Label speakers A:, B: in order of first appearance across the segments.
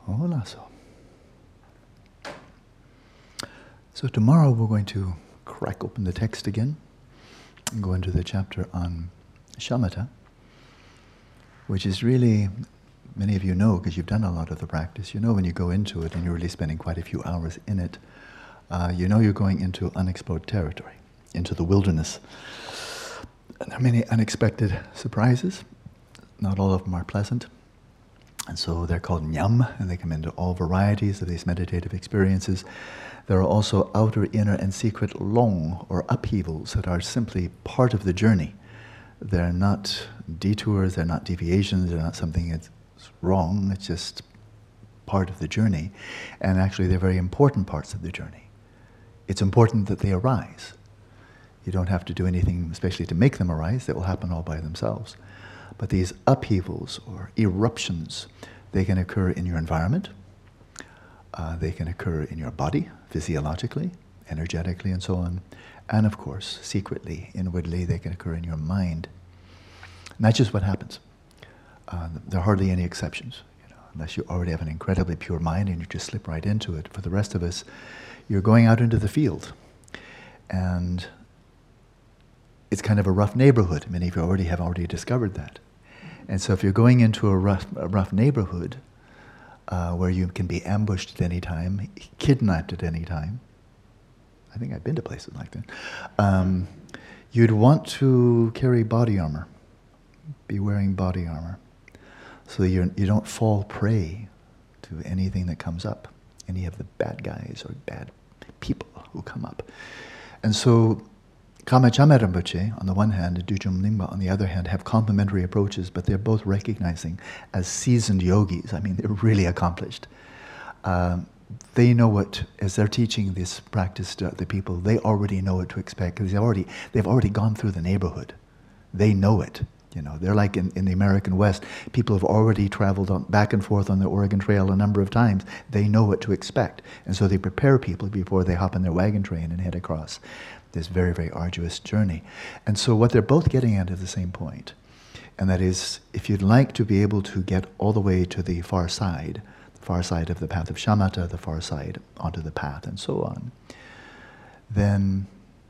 A: Hola. So tomorrow we're going to crack open the text again and go into the chapter on shamatha, which is really, many of you know, because you've done a lot of the practice, you know when you go into it and you're really spending quite a few hours in it, you know you're going into unexplored territory, into the wilderness. And there are many unexpected surprises. Not all of them are pleasant. And so they're called nyam, and they come into all varieties of these meditative experiences. There are also outer, inner, and secret long or upheavals that are simply part of the journey. They're not detours, they're not deviations, they're not something that's wrong, it's just part of the journey. And actually they're very important parts of the journey. It's important that they arise. You don't have to do anything especially to make them arise, they will happen all by themselves. But these upheavals or eruptions, they can occur in your environment, they can occur in your body, physiologically, energetically, and so on. And of course, secretly, inwardly, they can occur in your mind. And that's just what happens. There are hardly any exceptions, unless you already have an incredibly pure mind and you just slip right into it. For the rest of us, you're going out into the field. And it's kind of a rough neighborhood. Many of you have already discovered that. And so if you're going into a rough neighborhood where you can be ambushed at any time, kidnapped at any time, I think I've been to places like that, you'd want to carry body armor, be wearing body armor, so you don't fall prey to anything that comes up, any of the bad guys or bad people who come up. And so Kamachame Rinpoche, on the one hand, and Dudjom Lingpa, on the other hand, have complementary approaches, but they're both recognizing as seasoned yogis. I mean, they're really accomplished. They know what, as they're teaching this practice to the people, they already know what to expect, because they've already gone through the neighborhood. They know it. They're like in the American West, people have already traveled back and forth on the Oregon Trail a number of times. They know what to expect. And so they prepare people before they hop on their wagon train and head across this very, very arduous journey. And so what they're both getting at is the same point. And that is, if you'd like to be able to get all the way to the far side of the path of shamatha, the far side onto the path, and so on, then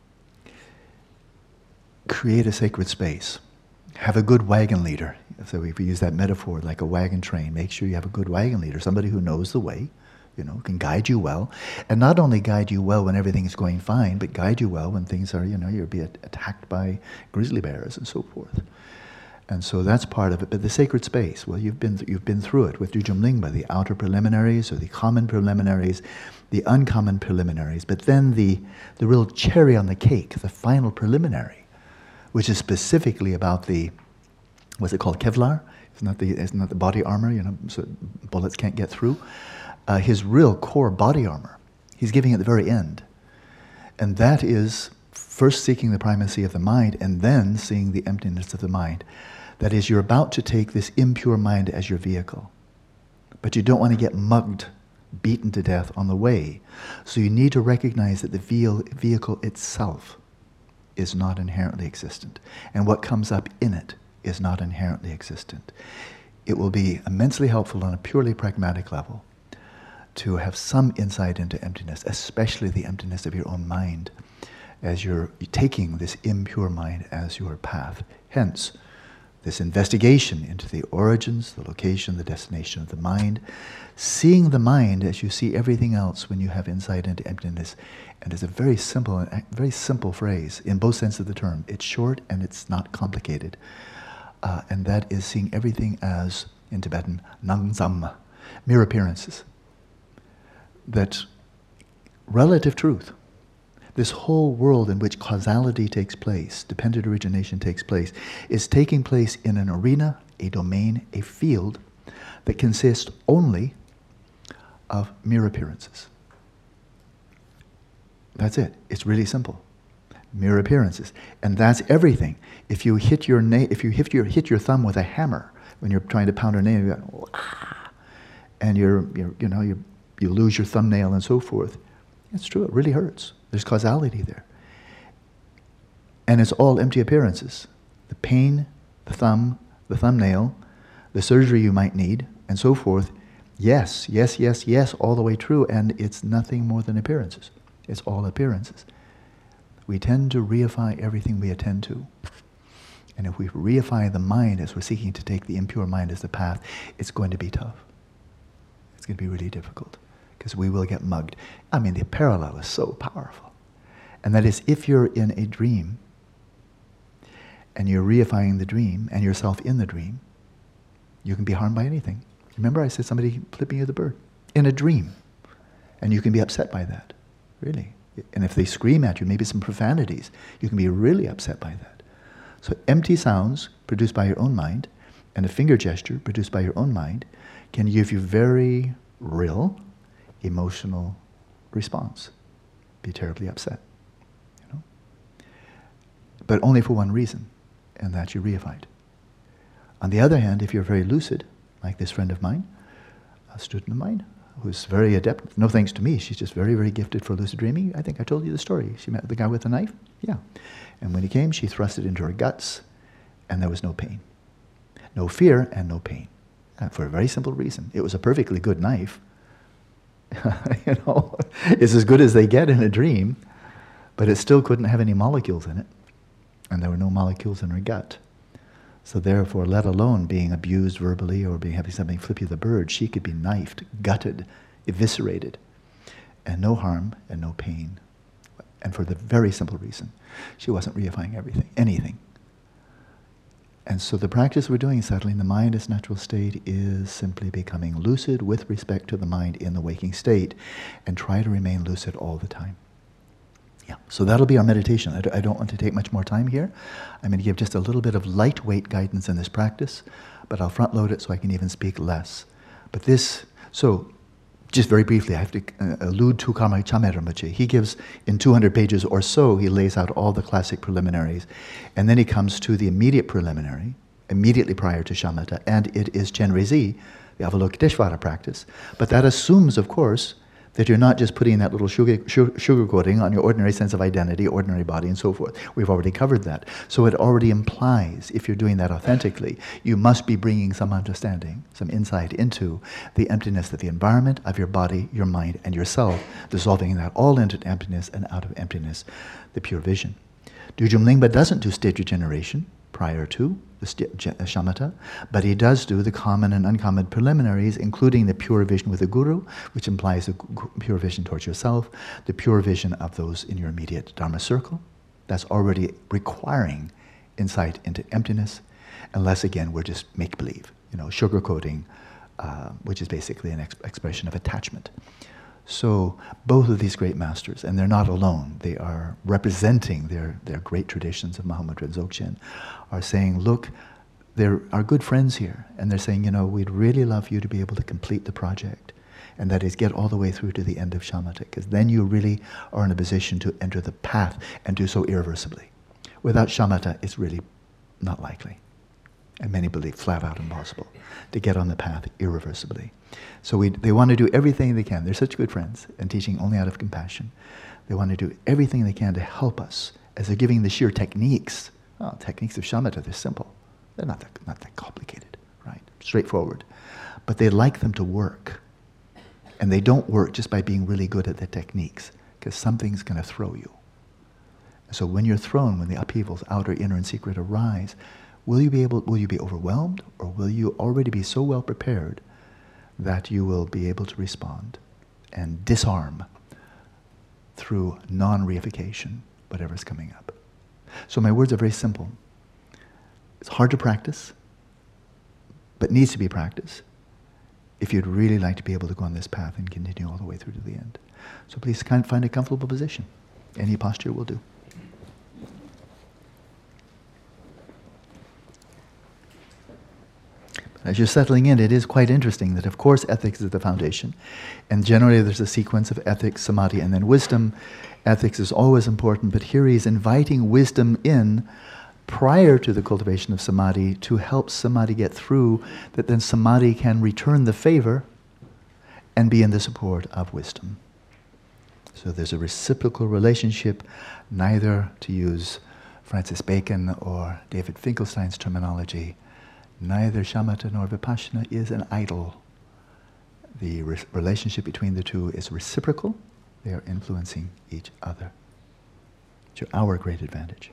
A: create a sacred space. Have a good wagon leader. So if we use that metaphor, like a wagon train, make sure you have a good wagon leader, somebody who knows the way, can guide you well. And not only guide you well when everything's going fine, but guide you well when things are, you'll be attacked by grizzly bears and so forth. And so that's part of it. But the sacred space, well, you've been through it with Dudjom Lingpa, the outer preliminaries or the common preliminaries, the uncommon preliminaries, but then the real cherry on the cake, the final preliminary, which is specifically about what's it called, Kevlar? Isn't that the body armor, so bullets can't get through? His real core body armor, he's giving at the very end. And that is first seeking the primacy of the mind and then seeing the emptiness of the mind. That is, you're about to take this impure mind as your vehicle. But you don't want to get mugged, beaten to death on the way. So you need to recognize that the vehicle itself is not inherently existent. And what comes up in it is not inherently existent. It will be immensely helpful on a purely pragmatic level to have some insight into emptiness, especially the emptiness of your own mind, as you're taking this impure mind as your path. Hence, this investigation into the origins, the location, the destination of the mind, seeing the mind as you see everything else when you have insight into emptiness. And it's a very simple phrase in both senses of the term. It's short and it's not complicated. And that is seeing everything as, in Tibetan, nangzam, mere appearances. That relative truth, this whole world in which causality takes place, dependent origination takes place, is taking place in an arena, a domain, a field that consists only of mere appearances. That's it. It's really simple. Mere appearances, and that's everything. If you hit your thumb with a hammer when you're trying to pound a nail, you go, and you lose your thumbnail and so forth. It's true. It really hurts. There's causality there, and it's all empty appearances. The pain, the thumb, the thumbnail, the surgery you might need, and so forth. yes, yes, yes, yes, all the way true, and it's nothing more than appearances. It's all appearances. We tend to reify everything we attend to. And if we reify the mind as we're seeking to take the impure mind as the path, it's going to be tough. It's going to be really difficult, because we will get mugged. I mean, the parallel is so powerful. And that is, if you're in a dream, and you're reifying the dream, and yourself in the dream, you can be harmed by anything. Remember I said somebody flipping you the bird? In a dream. And you can be upset by that. Really. And if they scream at you, maybe some profanities, you can be really upset by that. So empty sounds produced by your own mind, and a finger gesture produced by your own mind, can give you very real emotional response. Be terribly upset. You know? But only for one reason, and that you reified. On the other hand, if you're very lucid, like this friend of mine, a student of mine, who's very adept, no thanks to me, she's just very, very gifted for lucid dreaming. I think I told you the story. She met the guy with the knife? Yeah. And when he came, she thrust it into her guts, and there was no pain. No fear and no pain. And for a very simple reason. It was a perfectly good knife. You know, it's as good as they get in a dream, but it still couldn't have any molecules in it. And there were no molecules in her gut. So therefore, let alone being abused verbally or having something flip you the bird, she could be knifed, gutted, eviscerated, and no harm and no pain. And for the very simple reason, she wasn't reifying anything. And so the practice we're doing, settling the mind as natural state, is simply becoming lucid with respect to the mind in the waking state, and try to remain lucid all the time. Yeah, so that'll be our meditation. I don't want to take much more time here. I'm going to give just a little bit of lightweight guidance in this practice, but I'll front load it so I can even speak less. But this, so just very briefly, I have to allude to Karma Chame Rinpoche. He gives, in 200 pages or so, he lays out all the classic preliminaries, and then he comes to the immediate preliminary, immediately prior to shamatha, and it is Chenrezi, the Avalokiteshvara practice. But that assumes, of course, that you're not just putting that little sugar coating on your ordinary sense of identity, ordinary body, and so forth. We've already covered that. So it already implies, if you're doing that authentically, you must be bringing some understanding, some insight into the emptiness of the environment, of your body, your mind, and yourself, dissolving that all into emptiness, and out of emptiness, the pure vision. Dujum Lingpa doesn't do state regeneration prior to the shamatha, but he does do the common and uncommon preliminaries, including the pure vision with the guru, which implies the pure vision towards yourself, the pure vision of those in your immediate dharma circle. That's already requiring insight into emptiness, unless again we're just make-believe, sugarcoating, which is basically an expression of attachment. So both of these great masters, and they're not alone, they are representing their great traditions of Mahamudra and Dzogchen, are saying, look, there are good friends here, and they're saying, we'd really love you to be able to complete the project, and that is get all the way through to the end of shamatha, because then you really are in a position to enter the path and do so irreversibly. Without shamatha, it's really not likely, and many believe flat out impossible, to get on the path irreversibly. So they want to do everything they can. They're such good friends, and teaching only out of compassion. They want to do everything they can to help us, as they're giving the sheer techniques. Techniques of shamatha, they're simple. They're not that complicated, right? Straightforward. But they like them to work. And they don't work just by being really good at the techniques, because something's going to throw you. So when you're thrown, when the upheavals, outer, inner, and secret arise, will you be overwhelmed, or will you already be so well prepared that you will be able to respond and disarm through non-reification whatever's coming up? So my words are very simple. It's hard to practice, but needs to be practiced if you'd really like to be able to go on this path and continue all the way through to the end. So please find a comfortable position. Any posture will do. As you're settling in, it is quite interesting that, of course, ethics is the foundation. And generally there's a sequence of ethics, samadhi, and then wisdom. Ethics is always important, but here he's inviting wisdom in prior to the cultivation of samadhi to help samadhi get through, that then samadhi can return the favor and be in the support of wisdom. So there's a reciprocal relationship, neither, to use Francis Bacon or David Finkelstein's terminology, neither shamatha nor vipassana is an idol. The relationship between the two is reciprocal. They are influencing each other to our great advantage.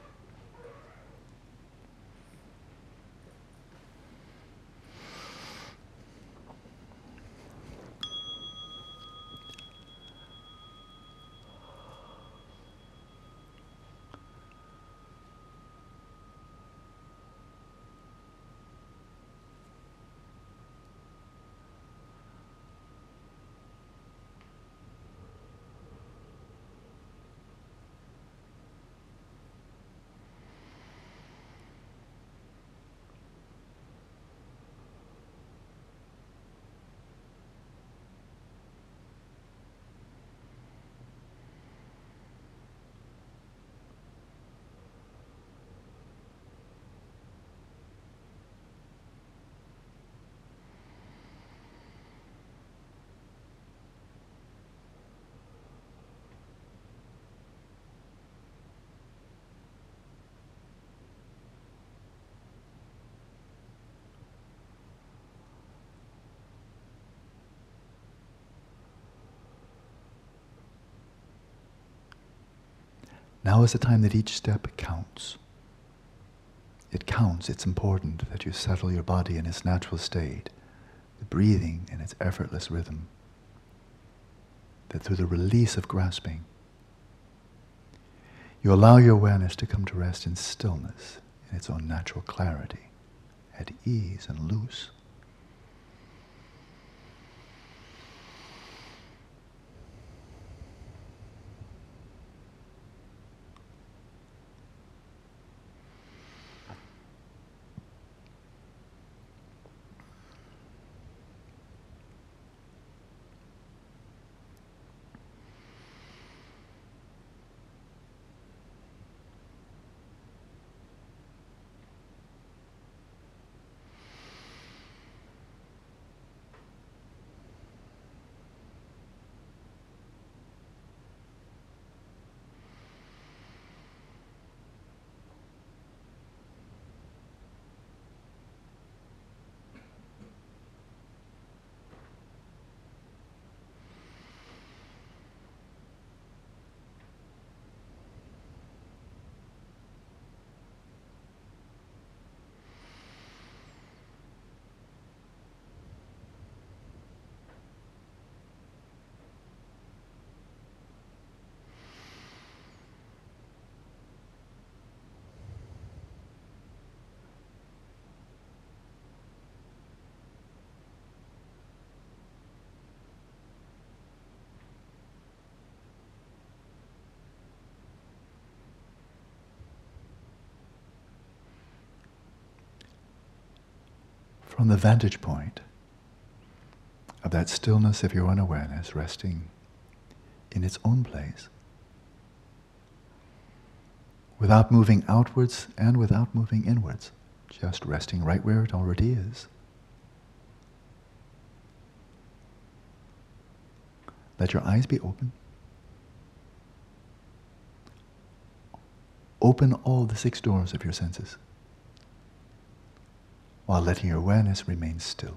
A: Now is the time that each step counts. It counts, it's important that you settle your body in its natural state, the breathing in its effortless rhythm, that through the release of grasping, you allow your awareness to come to rest in stillness, in its own natural clarity, at ease and loose. From the vantage point of that stillness of your own awareness resting in its own place, without moving outwards and without moving inwards, just resting right where it already is. Let your eyes be open. Open all the 6 doors of your senses, while letting your awareness remain still.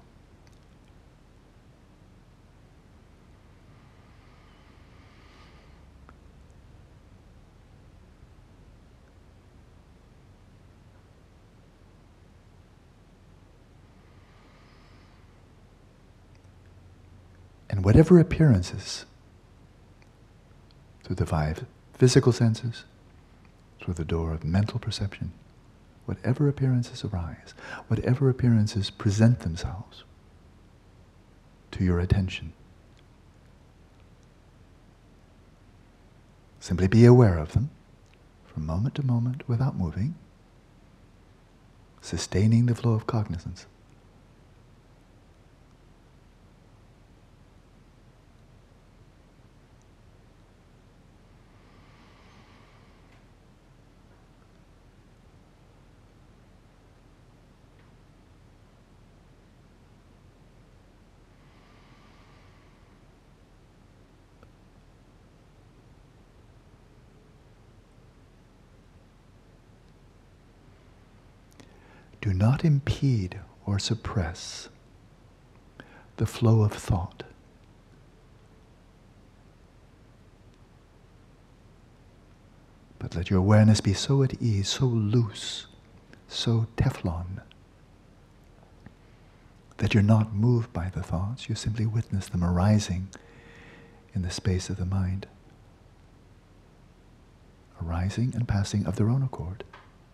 A: And whatever appearances, through the 5 physical senses, through the door of mental perception, whatever appearances arise, whatever appearances present themselves to your attention, simply be aware of them from moment to moment without moving, sustaining the flow of cognizance. Do not impede or suppress the flow of thought Let your awareness be so at ease, so loose, so Teflon, that you're not moved by the thoughts, you simply witness them arising in the space of the mind. Arising and passing of their own accord.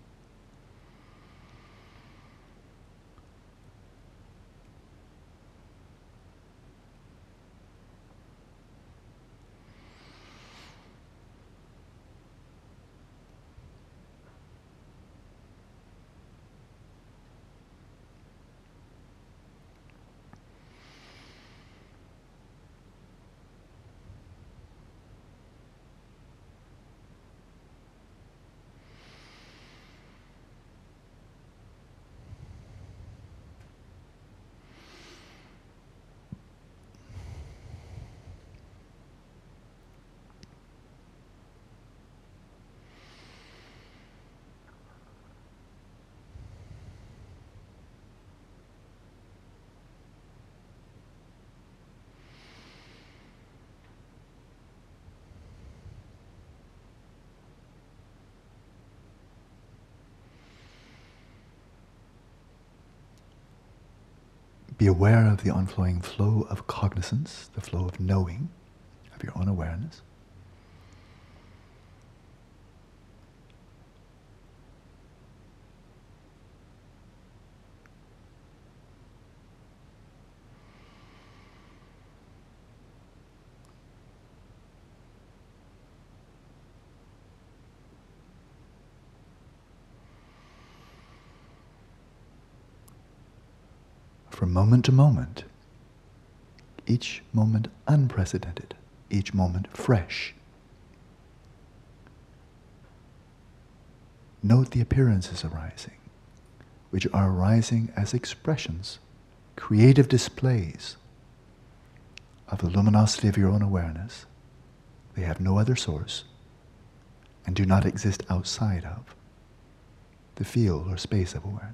A: Be aware of the onflowing flow of cognizance, the flow of knowing, of your own awareness. From moment to moment, each moment unprecedented, each moment fresh. Note the appearances arising, which are arising as expressions, creative displays of the luminosity of your own awareness. They have no other source and do not exist outside of the field or space of awareness.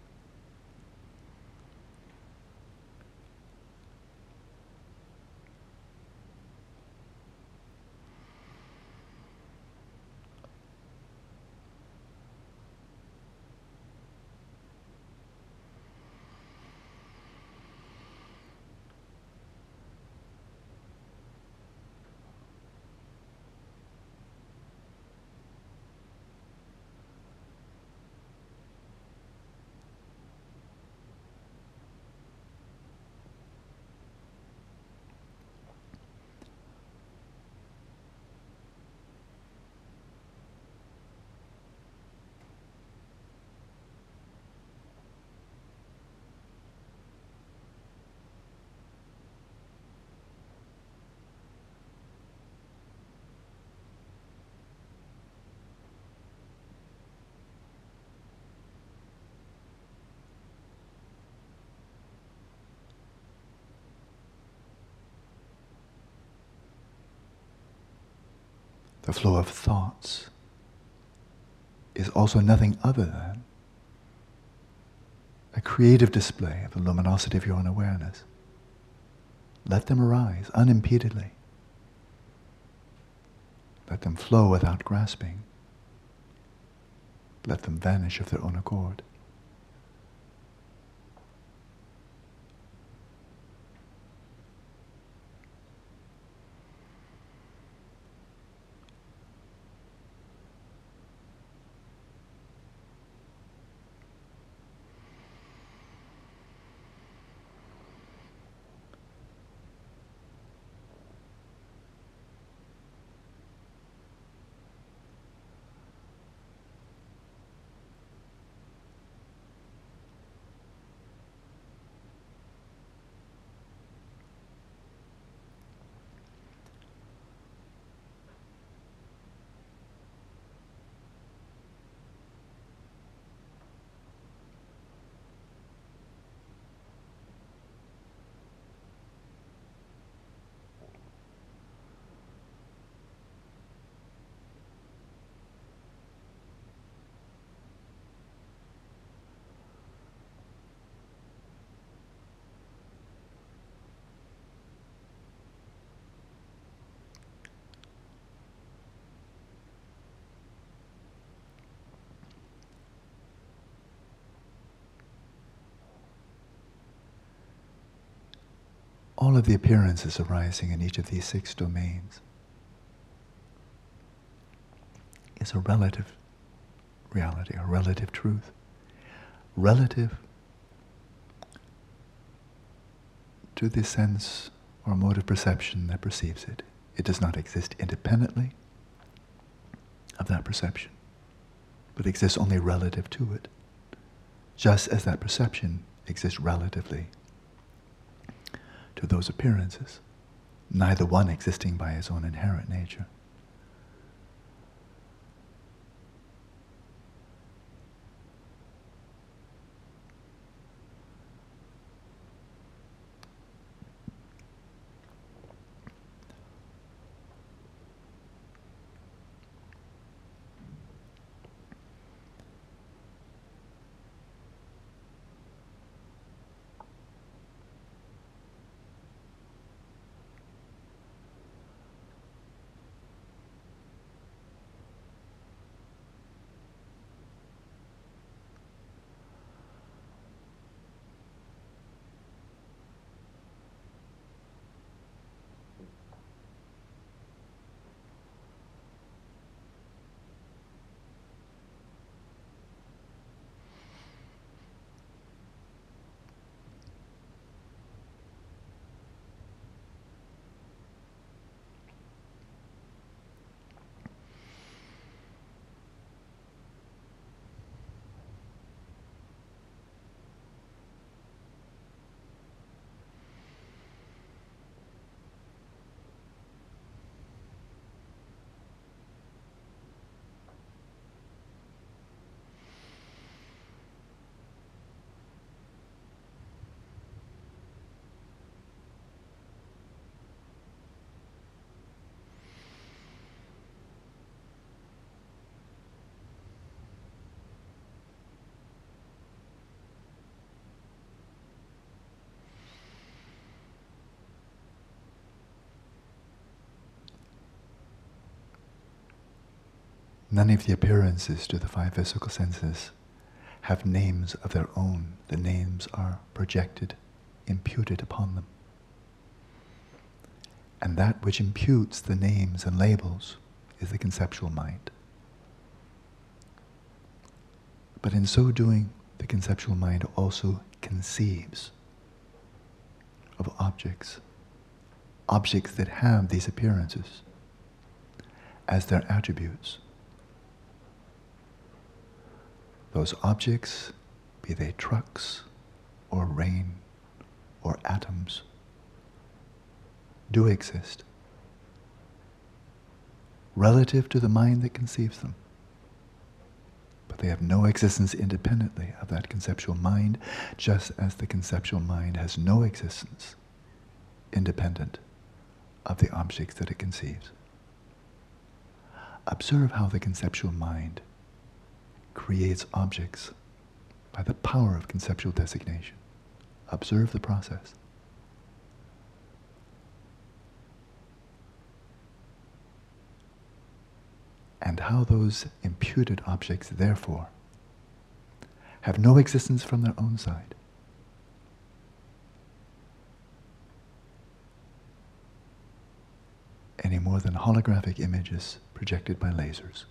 A: The flow of thoughts is also nothing other than a creative display of the luminosity of your own awareness. Let them arise unimpededly. Let them flow without grasping. Let them vanish of their own accord. all of the appearances arising in each of these 6 domains is a relative reality, a relative truth. Relative to the sense or mode of perception that perceives it. It does not exist independently of that perception, but exists only relative to it, just as that perception exists relatively to those appearances, neither one existing by its own inherent nature. None of the appearances to the 5 physical senses have names of their own. The names are projected, imputed upon them. And that which imputes the names and labels is the conceptual mind. But in so doing, the conceptual mind also conceives of objects, objects that have these appearances as their attributes. Those objects, be they trucks or rain or atoms, do exist relative to the mind that conceives them. But they have no existence independently of that conceptual mind, just as the conceptual mind has no existence independent of the objects that it conceives. Observe how the conceptual mind creates objects by the power of conceptual designation. Observe the process. And how those imputed objects, therefore, have no existence from their own side. Any more than holographic images projected by lasers.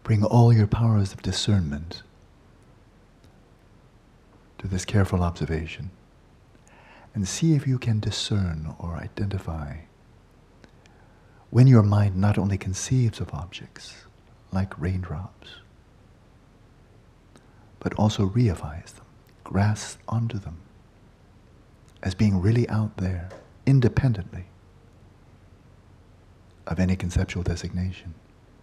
A: bring all your powers of discernment to this careful observation and see if you can discern or identify when your mind not only conceives of objects like raindrops, but also reifies them, grasps onto them as being really out there, independently of any conceptual designation.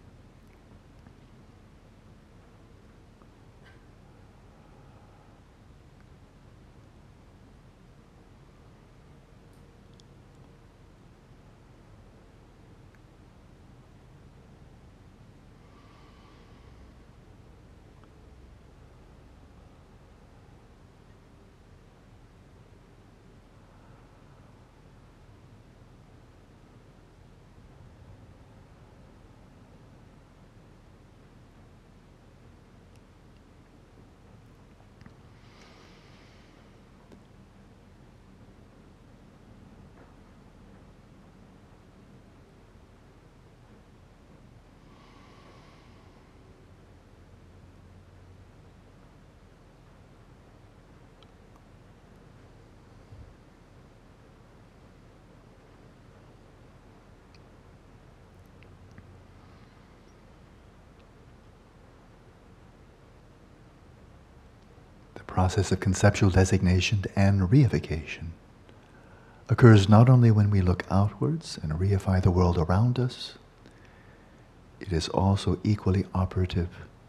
A: The process of conceptual designation and reification occurs not only when we look outwards and reify the world around us, it is also equally operative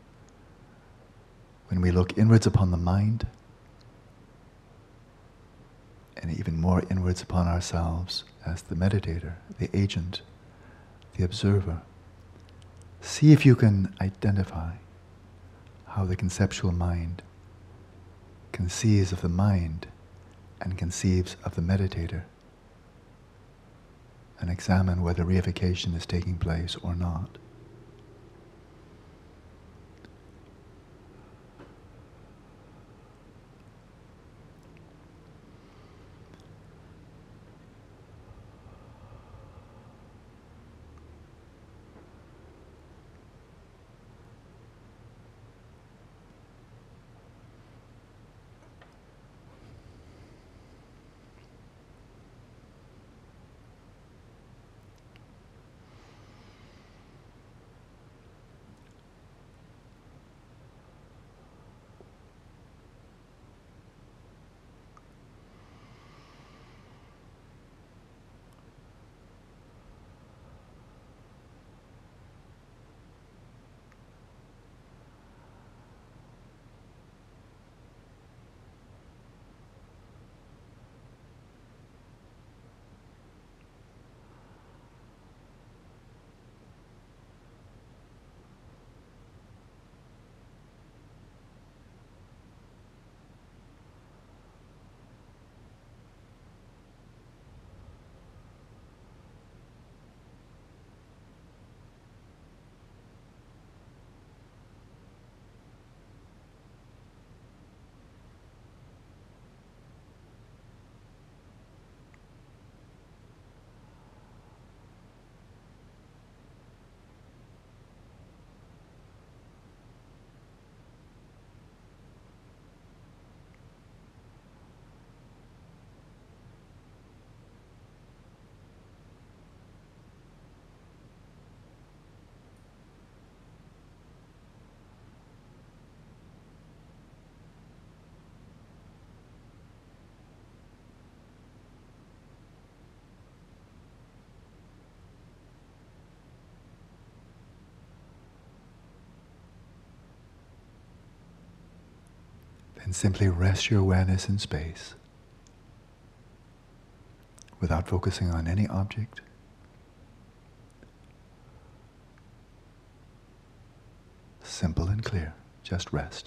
A: when we look inwards upon the mind and even more inwards upon ourselves as the meditator, the agent, the observer. See if you can identify how the conceptual mind conceives of the mind and conceives of the meditator, and examine whether reification is taking place or not. Then simply rest your awareness in space without focusing on any object. Simple and clear, just rest.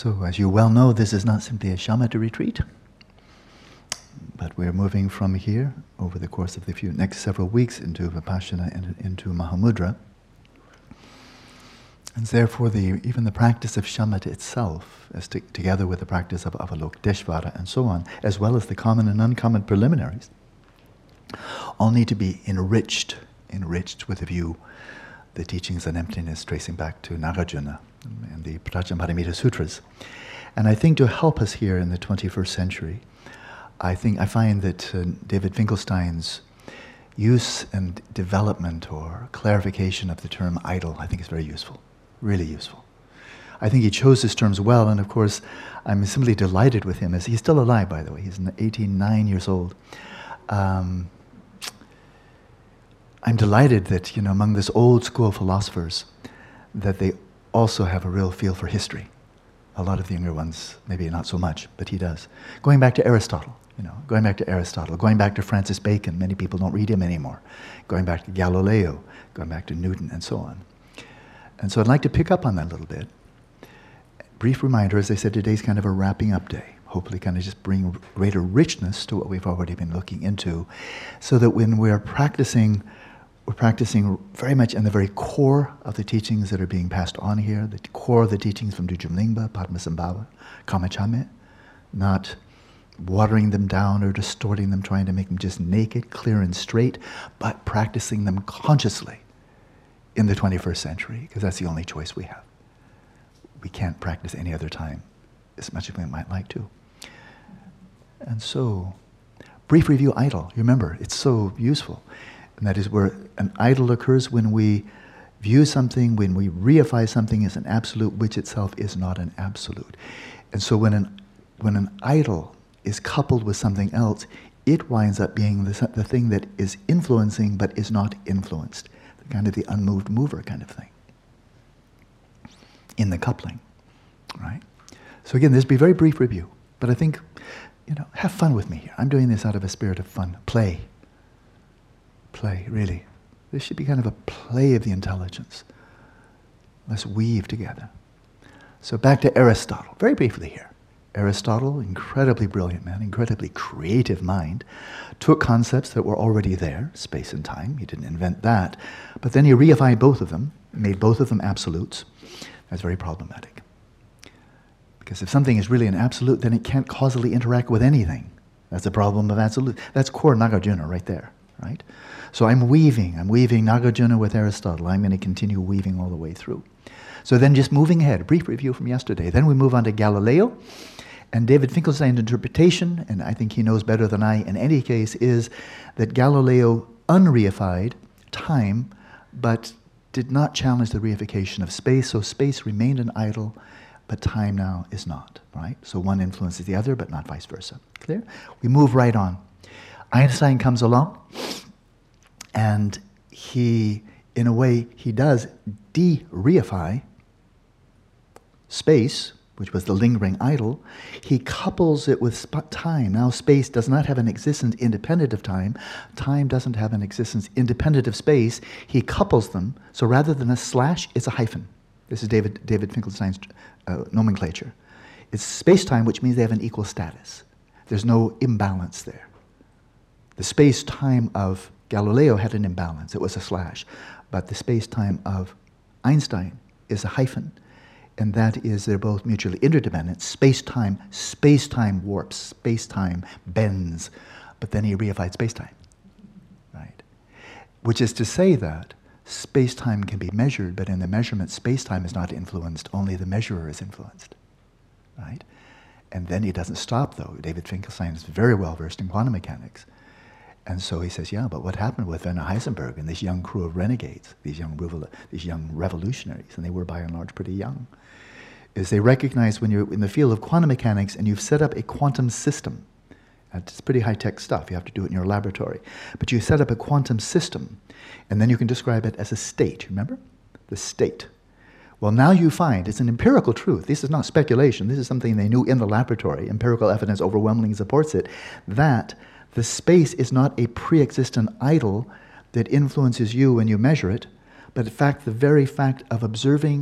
A: So, as you well know, this is not simply a shamatha retreat, but we're moving from here over the course of the next several weeks into Vipassana and into Mahamudra. And therefore, even the practice of shamatha itself, together with the practice of Avalokiteshvara and so on, as well as the common and uncommon preliminaries, all need to be enriched with a view, the teachings on emptiness tracing back to Nagarjuna and the Prajnaparamita Sutras. And I think to help us here in the 21st century, I find that David Finkelstein's use and development or clarification of the term idol, I think is very useful, really useful. I think he chose his terms well, and of course, I'm simply delighted with him. As he's still alive, by the way. He's 89 years old. I'm delighted that, among this old school philosophers, that they also have a real feel for history. A lot of the younger ones, maybe not so much, but he does. Going back to Aristotle, going back to Francis Bacon. Many people don't read him anymore. Going back to Galileo, going back to Newton, and so on. And so I'd like to pick up on that a little bit. Brief reminder, as I said, today's kind of a wrapping up day. Hopefully kind of just bring greater richness to what we've already been looking into, so that when we're practicing very much in the very core of the teachings that are being passed on here, the core of the teachings from Dudjom Lingpa, Padmasambhava, Kamachame, not watering them down or distorting them, trying to make them just naked, clear and straight, but practicing them consciously in the 21st century, because that's the only choice we have. We can't practice any other time as much as we might like to. And so, brief review, idol. You remember, it's so useful. And that is where an idol occurs when we view something, when we reify something as an absolute, which itself is not an absolute. And so when an idol is coupled with something else, it winds up being the thing that is influencing but is not influenced. Kind of the unmoved mover kind of thing in the coupling, right? So again, this will be a very brief review, but I think, have fun with me here. I'm doing this out of a spirit of fun. Play, really. This should be kind of a play of the intelligence. Let's weave together. So back to Aristotle, very briefly here. Aristotle, incredibly brilliant man, incredibly creative mind, took concepts that were already there, space and time. He didn't invent that. But then he reified both of them, made both of them absolutes. That's very problematic. Because if something is really an absolute, then it can't causally interact with anything. That's the problem of absolute. That's core Nagarjuna right there, right? So I'm weaving Nagarjuna with Aristotle. I'm going to continue weaving all the way through. So then just moving ahead, a brief review from yesterday. Then we move on to Galileo. And David Finkelstein's interpretation, and I think he knows better than I in any case, is that Galileo unreified time, but did not challenge the reification of space. So space remained an idol, but time now is not, right? So one influences the other, but not vice versa. Clear? We move right on. Einstein comes along, and he, in a way, he does de-reify space, which was the lingering idol. He couples it with time. Now space does not have an existence independent of time. Time doesn't have an existence independent of space. He couples them. So rather than a slash, it's a hyphen. This is David Finkelstein's nomenclature. It's space-time, which means they have an equal status. There's no imbalance there. The space-time of Galileo had an imbalance. It was a slash. But the space-time of Einstein is a hyphen. And that is, they're both mutually interdependent. Space-time warps, space-time bends, but then he reified space-time, right? Which is to say that space-time can be measured, but in the measurement, space-time is not influenced, only the measurer is influenced, right? And then he doesn't stop, though. David Finkelstein is very well versed in quantum mechanics. And so he says, yeah, but what happened with Werner Heisenberg and this young crew of renegades, these young revolutionaries, and they were by and large pretty young, is they recognize when you're in the field of quantum mechanics and you've set up a quantum system, it's pretty high-tech stuff, you have to do it in your laboratory, but you set up a quantum system, and then you can describe it as a state, remember? The state. Well, now you find, it's an empirical truth, this is not speculation, this is something they knew in the laboratory, empirical evidence overwhelmingly supports it, that the space is not a pre-existent idol that influences you when you measure it, but in fact, the very fact of observing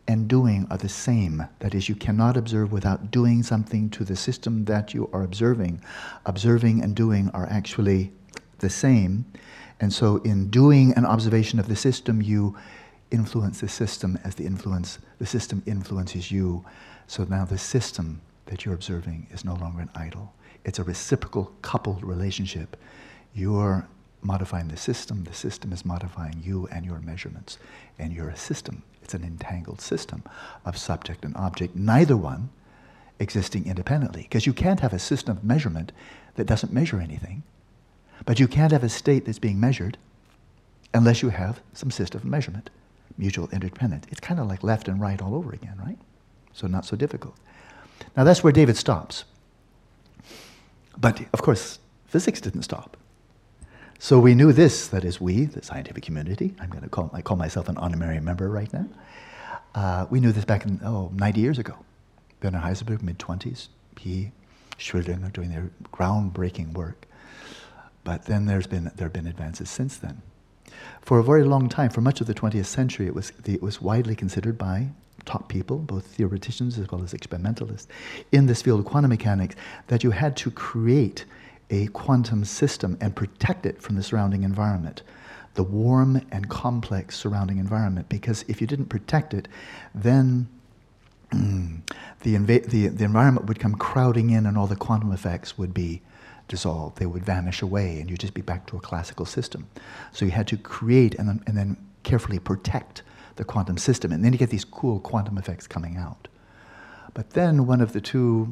A: and doing are the same. That is, you cannot observe without doing something to the system that you are observing. Observing and doing are actually the same. And so in doing an observation of the system, you influence the system as the system influences you. So now the system that you're observing is no longer an idol. It's a reciprocal, coupled relationship. You're modifying the system is modifying you and your measurements. And you're a system. It's an entangled system of subject and object, neither one existing independently. Because you can't have a system of measurement that doesn't measure anything. But you can't have a state that's being measured unless you have some system of measurement, mutual interdependent. It's kind of like left and right all over again, right? So not so difficult. Now that's where David stops. But of course, physics didn't stop. So we knew this, that is we, the scientific community, I call myself an honorary member right now. We knew this back in, 90 years ago. Werner Heisenberg, mid-20s, he, Schrödinger doing their groundbreaking work. But then there have been advances since then. For a very long time, for much of the 20th century, it was widely considered by top people, both theoreticians as well as experimentalists, in this field of quantum mechanics, that you had to create a quantum system and protect it from the surrounding environment, the warm and complex surrounding environment. Because if you didn't protect it, then the environment would come crowding in, and all the quantum effects would be dissolved. They would vanish away, and you'd just be back to a classical system. So you had to create and then carefully protect the quantum system, and then you get these cool quantum effects coming out. But then one of the two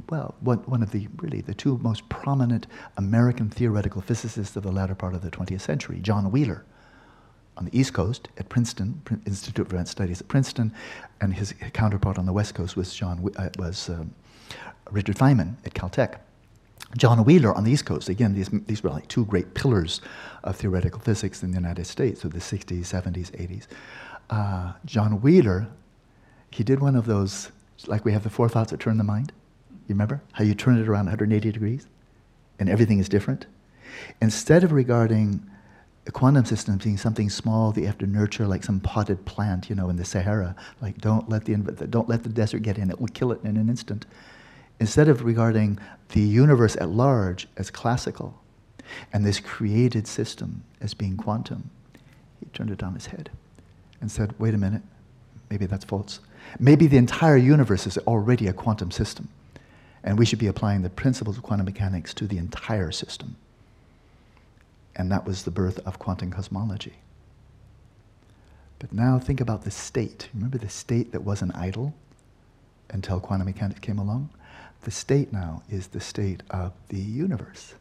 A: most prominent American theoretical physicists of the latter part of the 20th century, John Wheeler, on the East Coast at Princeton, Institute of Advanced Studies at Princeton, and his counterpart on the West Coast was Richard Feynman at Caltech. John Wheeler on the East Coast, again, these were like two great pillars of theoretical physics in the United States of the 60s, 70s, 80s. John Wheeler, he did one of those, like we have the four thoughts that turn the mind. You remember how you turn it around 180 degrees and everything is different? Instead of regarding a quantum system being something small that you have to nurture, like some potted plant, in the Sahara, like don't let the desert get in, it will kill it in an instant. Instead of regarding the universe at large as classical and this created system as being quantum, he turned it on his head and said, wait a minute, maybe that's false. Maybe the entire universe is already a quantum system, and we should be applying the principles of quantum mechanics to the entire system. And that was the birth of quantum cosmology. But now think about the state. Remember the state that was an idol until quantum mechanics came along? The state now is the state of the universe.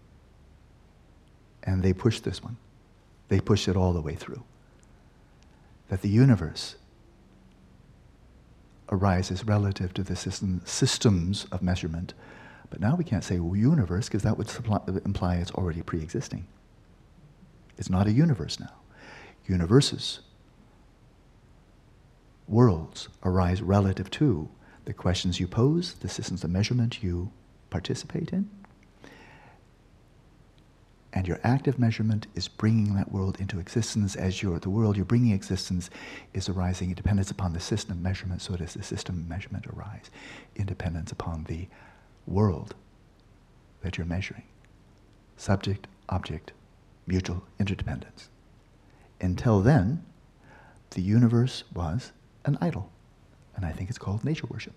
A: And they pushed this one. They pushed it all the way through. That the universe arises relative to the systems of measurement. But now we can't say universe, because that would imply it's already pre-existing. It's not a universe now. Universes, worlds, arise relative to the questions you pose, the systems of measurement you participate in. And your active measurement is bringing that world into existence as the world you're bringing existence is arising in dependence upon the system of measurement. So does the system of measurement arise in dependence upon the world that you're measuring. Subject, object, mutual interdependence. Until then, the universe was an idol. And I think it's called nature worship.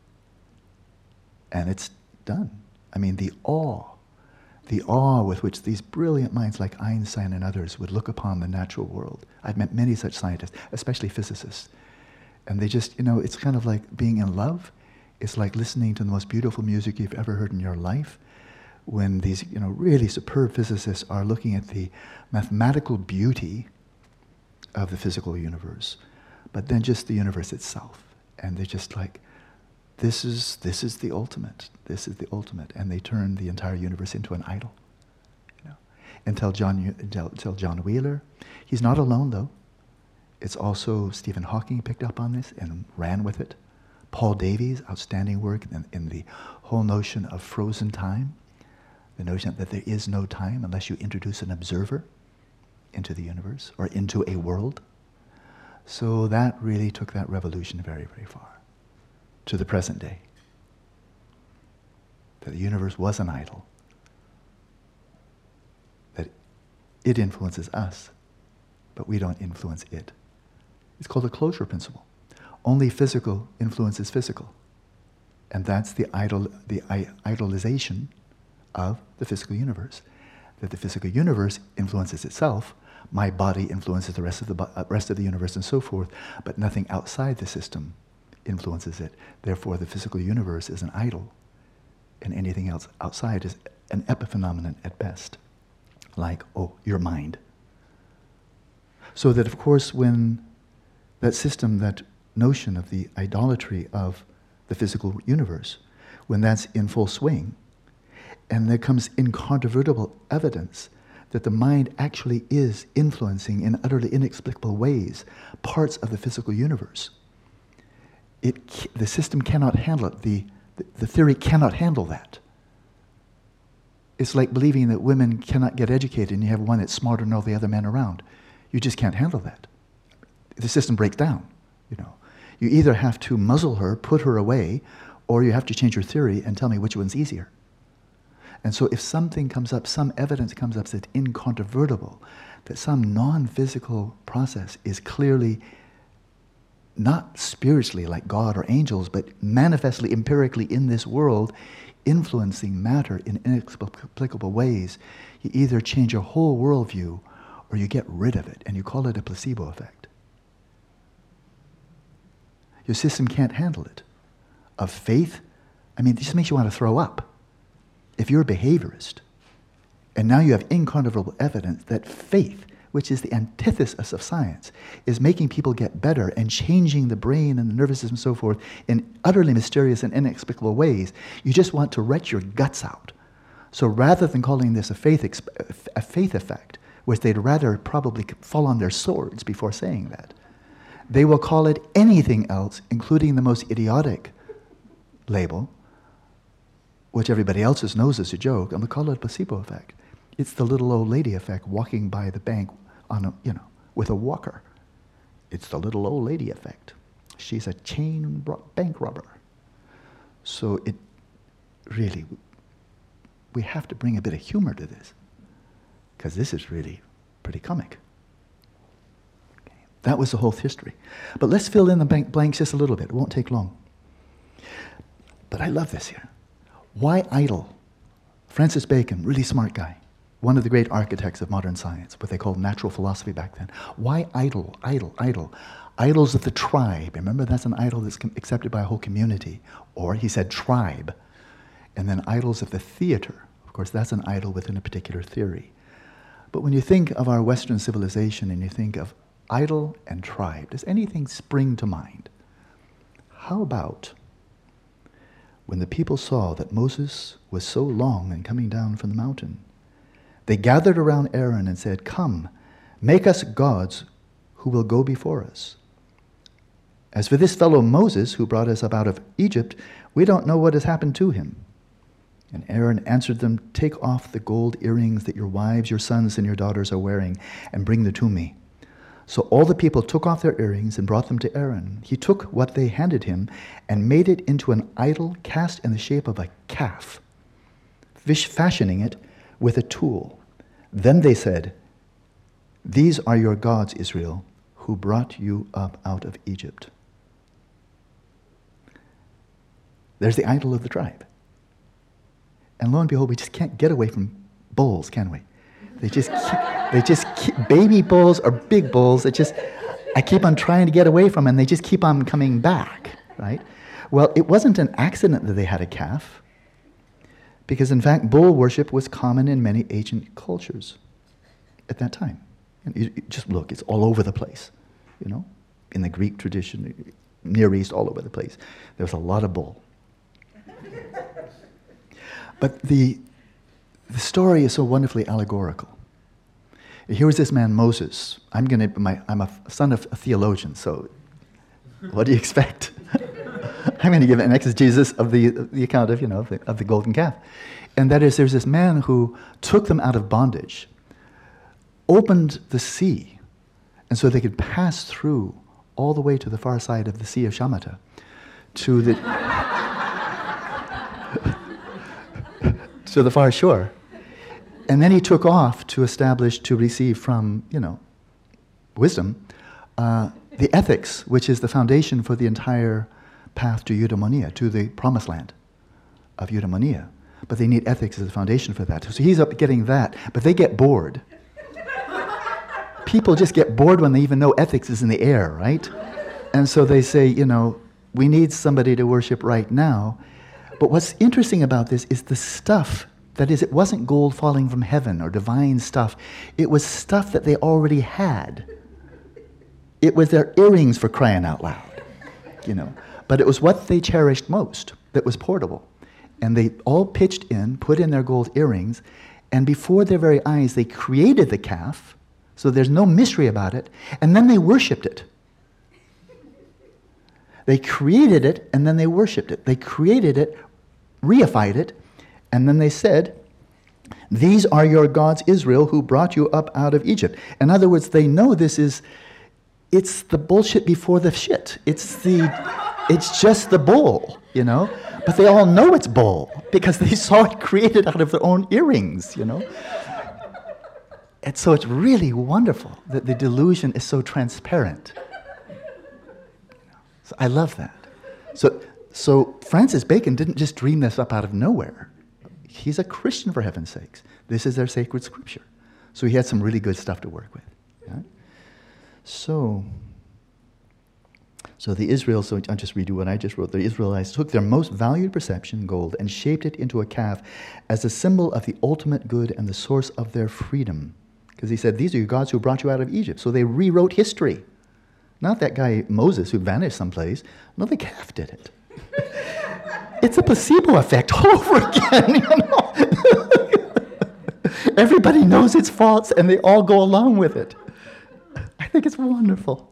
A: And it's done. I mean, the awe with which these brilliant minds like Einstein and others would look upon the natural world. I've met many such scientists, especially physicists. And they just, it's kind of like being in love. It's like listening to the most beautiful music you've ever heard in your life. When these, really superb physicists are looking at the mathematical beauty of the physical universe, but then just the universe itself. And they're just like, this is the ultimate. This is the ultimate. And they turn the entire universe into an idol. Until John Wheeler. He's not alone, though. It's also Stephen Hawking picked up on this and ran with it. Paul Davies, outstanding work in the whole notion of frozen time. The notion that there is no time unless you introduce an observer into the universe or into a world. So that really took that revolution very, very far, to the present day. That the universe was an idol. That it influences us, but we don't influence it. It's called the closure principle. Only physical influences physical. And that's the idolization of the physical universe. That the physical universe influences itself, my body influences the rest of the universe and so forth, but nothing outside the system influences it. Therefore, the physical universe is an idol, and anything else outside is an epiphenomenon at best, like, oh, your mind. So that, of course, when that system, that notion of the idolatry of the physical universe, when that's in full swing, and there comes incontrovertible evidence that the mind actually is influencing in utterly inexplicable ways parts of the physical universe, the system cannot handle it. The theory cannot handle that. It's like believing that women cannot get educated and you have one that's smarter than all the other men around. You just can't handle that. The system breaks down, you know. You either have to muzzle her, put her away, or you have to change your theory and tell me which one's easier. And so if something comes up, some evidence comes up that's incontrovertible, that some non-physical process is clearly not spiritually like God or angels, but manifestly, empirically in this world, influencing matter in inexplicable ways, you either change your whole worldview or you get rid of it, and you call it a placebo effect. Your system can't handle it. Of faith, I mean, it just makes you want to throw up. If you're a behaviorist, and now you have incontrovertible evidence that faith, which is the antithesis of science, is making people get better and changing the brain and the nervous system and so forth in utterly mysterious and inexplicable ways, you just want to wret your guts out. So rather than calling this a faith effect, which they'd rather probably fall on their swords before saying that, they will call it anything else, including the most idiotic label, which everybody else knows is a joke, and we'll call it a placebo effect. It's the little old lady effect walking by the bank with a walker. It's the little old lady effect. She's a chain bank robber. So it really, we have to bring a bit of humor to this, because this is really pretty comic. Okay. That was the whole history. But let's fill in the blanks just a little bit. It won't take long. But I love this here. Why idle? Francis Bacon, really smart guy, one of the great architects of modern science, what they called natural philosophy back then. Why idle, idle, idle? Idols of the tribe. Remember, that's an idol that's accepted by a whole community. Or he said tribe. And then idols of the theater. Of course, that's an idol within a particular theory. But when you think of our Western civilization and you think of idol and tribe, does anything spring to mind? How about when the people saw that Moses was so long in coming down from the mountain, they gathered around Aaron and said, "Come, make us gods who will go before us. As for this fellow Moses who brought us up out of Egypt, we don't know what has happened to him." And Aaron answered them, "Take off the gold earrings that your wives, your sons, and your daughters are wearing, and bring them to me." So all the people took off their earrings and brought them to Aaron. He took what they handed him and made it into an idol cast in the shape of a calf, fashioning it with a tool. Then they said, "These are your gods, Israel, who brought you up out of Egypt." There's the idol of the tribe. And lo and behold, we just can't get away from bulls, can we? They just keep baby bulls or big bulls. I keep on trying to get away from them, and they just keep on coming back, right? Well, it wasn't an accident that they had a calf, because in fact, bull worship was common in many ancient cultures at that time. And you just look, it's all over the place, you know? In the Greek tradition, Near East, all over the place. There was a lot of bull. But the story is so wonderfully allegorical. Here was this man, Moses. I'm a son of a theologian, so what do you expect? I'm going to give an exegesis of the account of the golden calf. And that is, there's this man who took them out of bondage, opened the sea, and so they could pass through all the way to the far side of the Sea of Shamatha, to the to the far shore. And then he took off to receive from, wisdom, the ethics, which is the foundation for the entire path to eudaimonia, to the promised land of eudaimonia. But they need ethics as a foundation for that. So he's up getting that, but they get bored. People just get bored when they even know ethics is in the air, right? And so they say, we need somebody to worship right now. But what's interesting about this is the stuff, that is, it wasn't gold falling from heaven or divine stuff. It was stuff that they already had. It was their earrings, for crying out loud, But it was what they cherished most that was portable. And they all pitched in, put in their gold earrings, and before their very eyes, they created the calf, so there's no mystery about it, and then they worshipped it. They created it, and then they worshipped it. They created it, reified it, and then they said, "These are your gods, Israel, who brought you up out of Egypt." In other words, they know it's the bullshit before the shit. It's just the bull, But they all know it's bull because they saw it created out of their own earrings, And so it's really wonderful that the delusion is so transparent. So I love that. So Francis Bacon didn't just dream this up out of nowhere. He's a Christian, for heaven's sakes. This is their sacred scripture. So he had some really good stuff to work with. Yeah? So I'll just redo what I just wrote. The Israelites took their most valued perception, gold, and shaped it into a calf as a symbol of the ultimate good and the source of their freedom. Because he said, "These are your gods who brought you out of Egypt." So they rewrote history. Not that guy Moses who vanished someplace. No, the calf did it. It's a placebo effect all over again, Everybody knows it's false and they all go along with it. I think it's wonderful.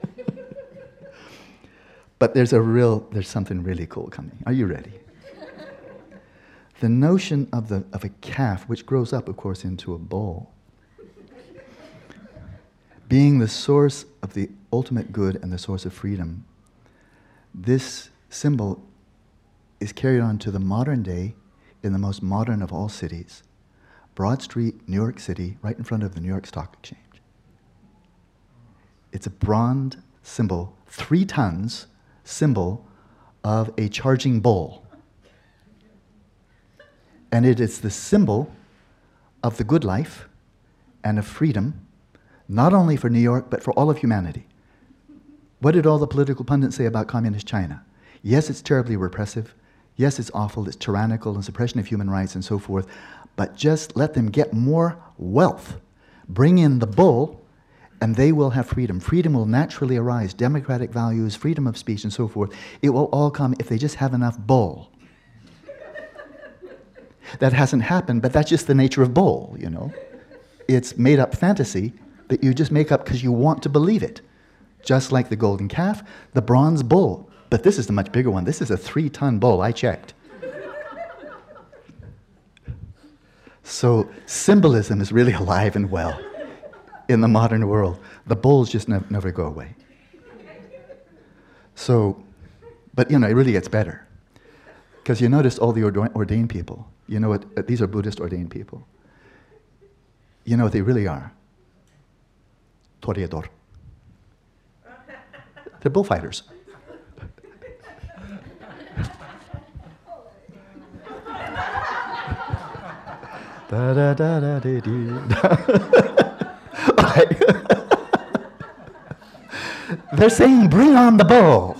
A: But there's something really cool coming. Are you ready? The notion of a calf, which grows up, of course, into a bull, being the source of the ultimate good and the source of freedom, this symbol is carried on to the modern day in the most modern of all cities, Broad Street, New York City, right in front of the New York Stock Exchange. It's a bronze symbol, 3 tons symbol of a charging bull. And it is the symbol of the good life and of freedom, not only for New York, but for all of humanity. What did all the political pundits say about communist China? Yes, it's terribly repressive. Yes, it's awful. It's tyrannical and suppression of human rights and so forth. But just let them get more wealth. Bring in the bull, and they will have freedom. Freedom will naturally arise. Democratic values, freedom of speech, and so forth. It will all come if they just have enough bull. That hasn't happened, but that's just the nature of bull, It's made-up fantasy that you just make up because you want to believe it. Just like the golden calf, the bronze bull. But this is the much bigger one. This is a 3-ton bull. I checked. So symbolism is really alive and well in the modern world. The bulls just never go away. So, but it really gets better. Because you notice all the ordained people. You know what? These are Buddhist ordained people. You know what they really are? Toreador. They're bullfighters. Da da da da dee dee. They're saying, "Bring on the bull."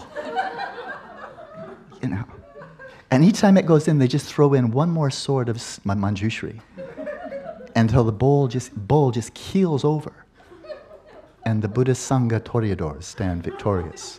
A: And each time it goes in, they just throw in one more sword of Manjushri until the bull just keels over. And the Buddhist Sangha Toreadors stand victorious.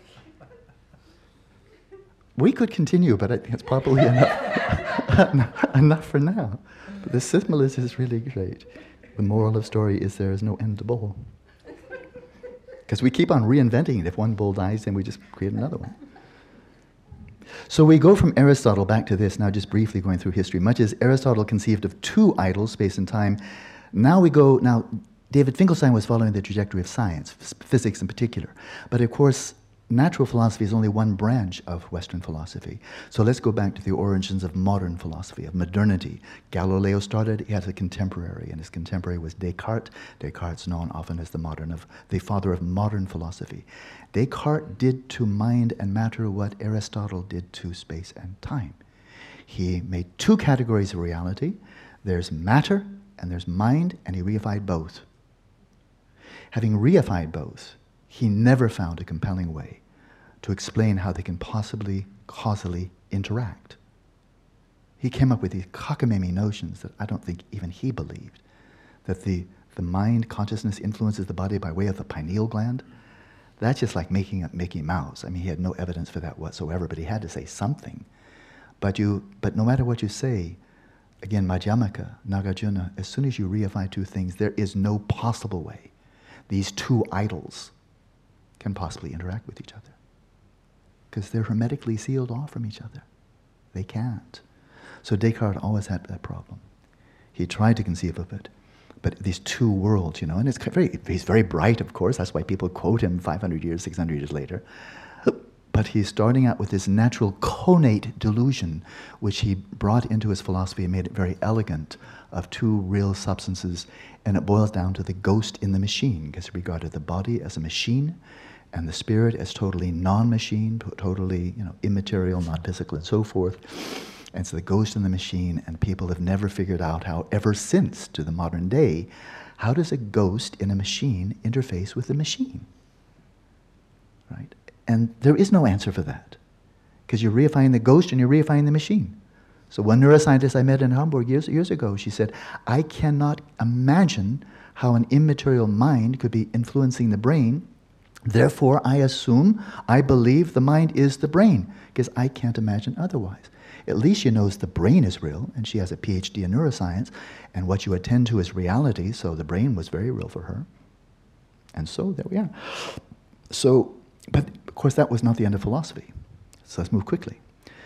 A: We could continue, but I think it's probably enough for now. But the symbolism is really great. The moral of the story is there is no end to bull. Because we keep on reinventing it. If one bull dies, then we just create another one. So we go from Aristotle back to this, now just briefly going through history. Much as Aristotle conceived of 2 idols, space and time, now David Finkelstein was following the trajectory of science, physics in particular. But of course, natural philosophy is only one branch of Western philosophy. So let's go back to the origins of modern philosophy, of modernity. Galileo started, he had a contemporary, and his contemporary was Descartes. Descartes is known often as the father of modern philosophy. Descartes did to mind and matter what Aristotle did to space and time. He made two categories of reality. There's matter and there's mind, and he reified both. Having reified both, he never found a compelling way to explain how they can possibly causally interact. He came up with these cockamamie notions that I don't think even he believed, that the mind, consciousness influences the body by way of the pineal gland. That's just like making up Mickey Mouse. I mean, he had no evidence for that whatsoever, but he had to say something. But no matter what you say, again, Madhyamaka, Nagarjuna, as soon as you reify two things, there is no possible way these two idols can possibly interact with each other, because they're hermetically sealed off from each other. They can't. So Descartes always had that problem. He tried to conceive of it, but these two worlds, and he's very bright, of course. That's why people quote him 500 years, 600 years later. But he's starting out with this natural connate delusion, which he brought into his philosophy and made it very elegant, of two real substances, and it boils down to the ghost in the machine, because he regarded the body as a machine, and the spirit as totally non-machine, totally immaterial, non-physical, and so forth. And so the ghost in the machine, and people have never figured out how, ever since to the modern day, how does a ghost in a machine interface with the machine? Right? And there is no answer for that, because you're reifying the ghost and you're reifying the machine. So one neuroscientist I met in Hamburg years ago, she said, I cannot imagine how an immaterial mind could be influencing the brain. Therefore, I believe the mind is the brain, because I can't imagine otherwise. At least she knows the brain is real, and she has a PhD in neuroscience, and what you attend to is reality, so the brain was very real for her. And so there we are. So, but of course that was not the end of philosophy. So let's move quickly.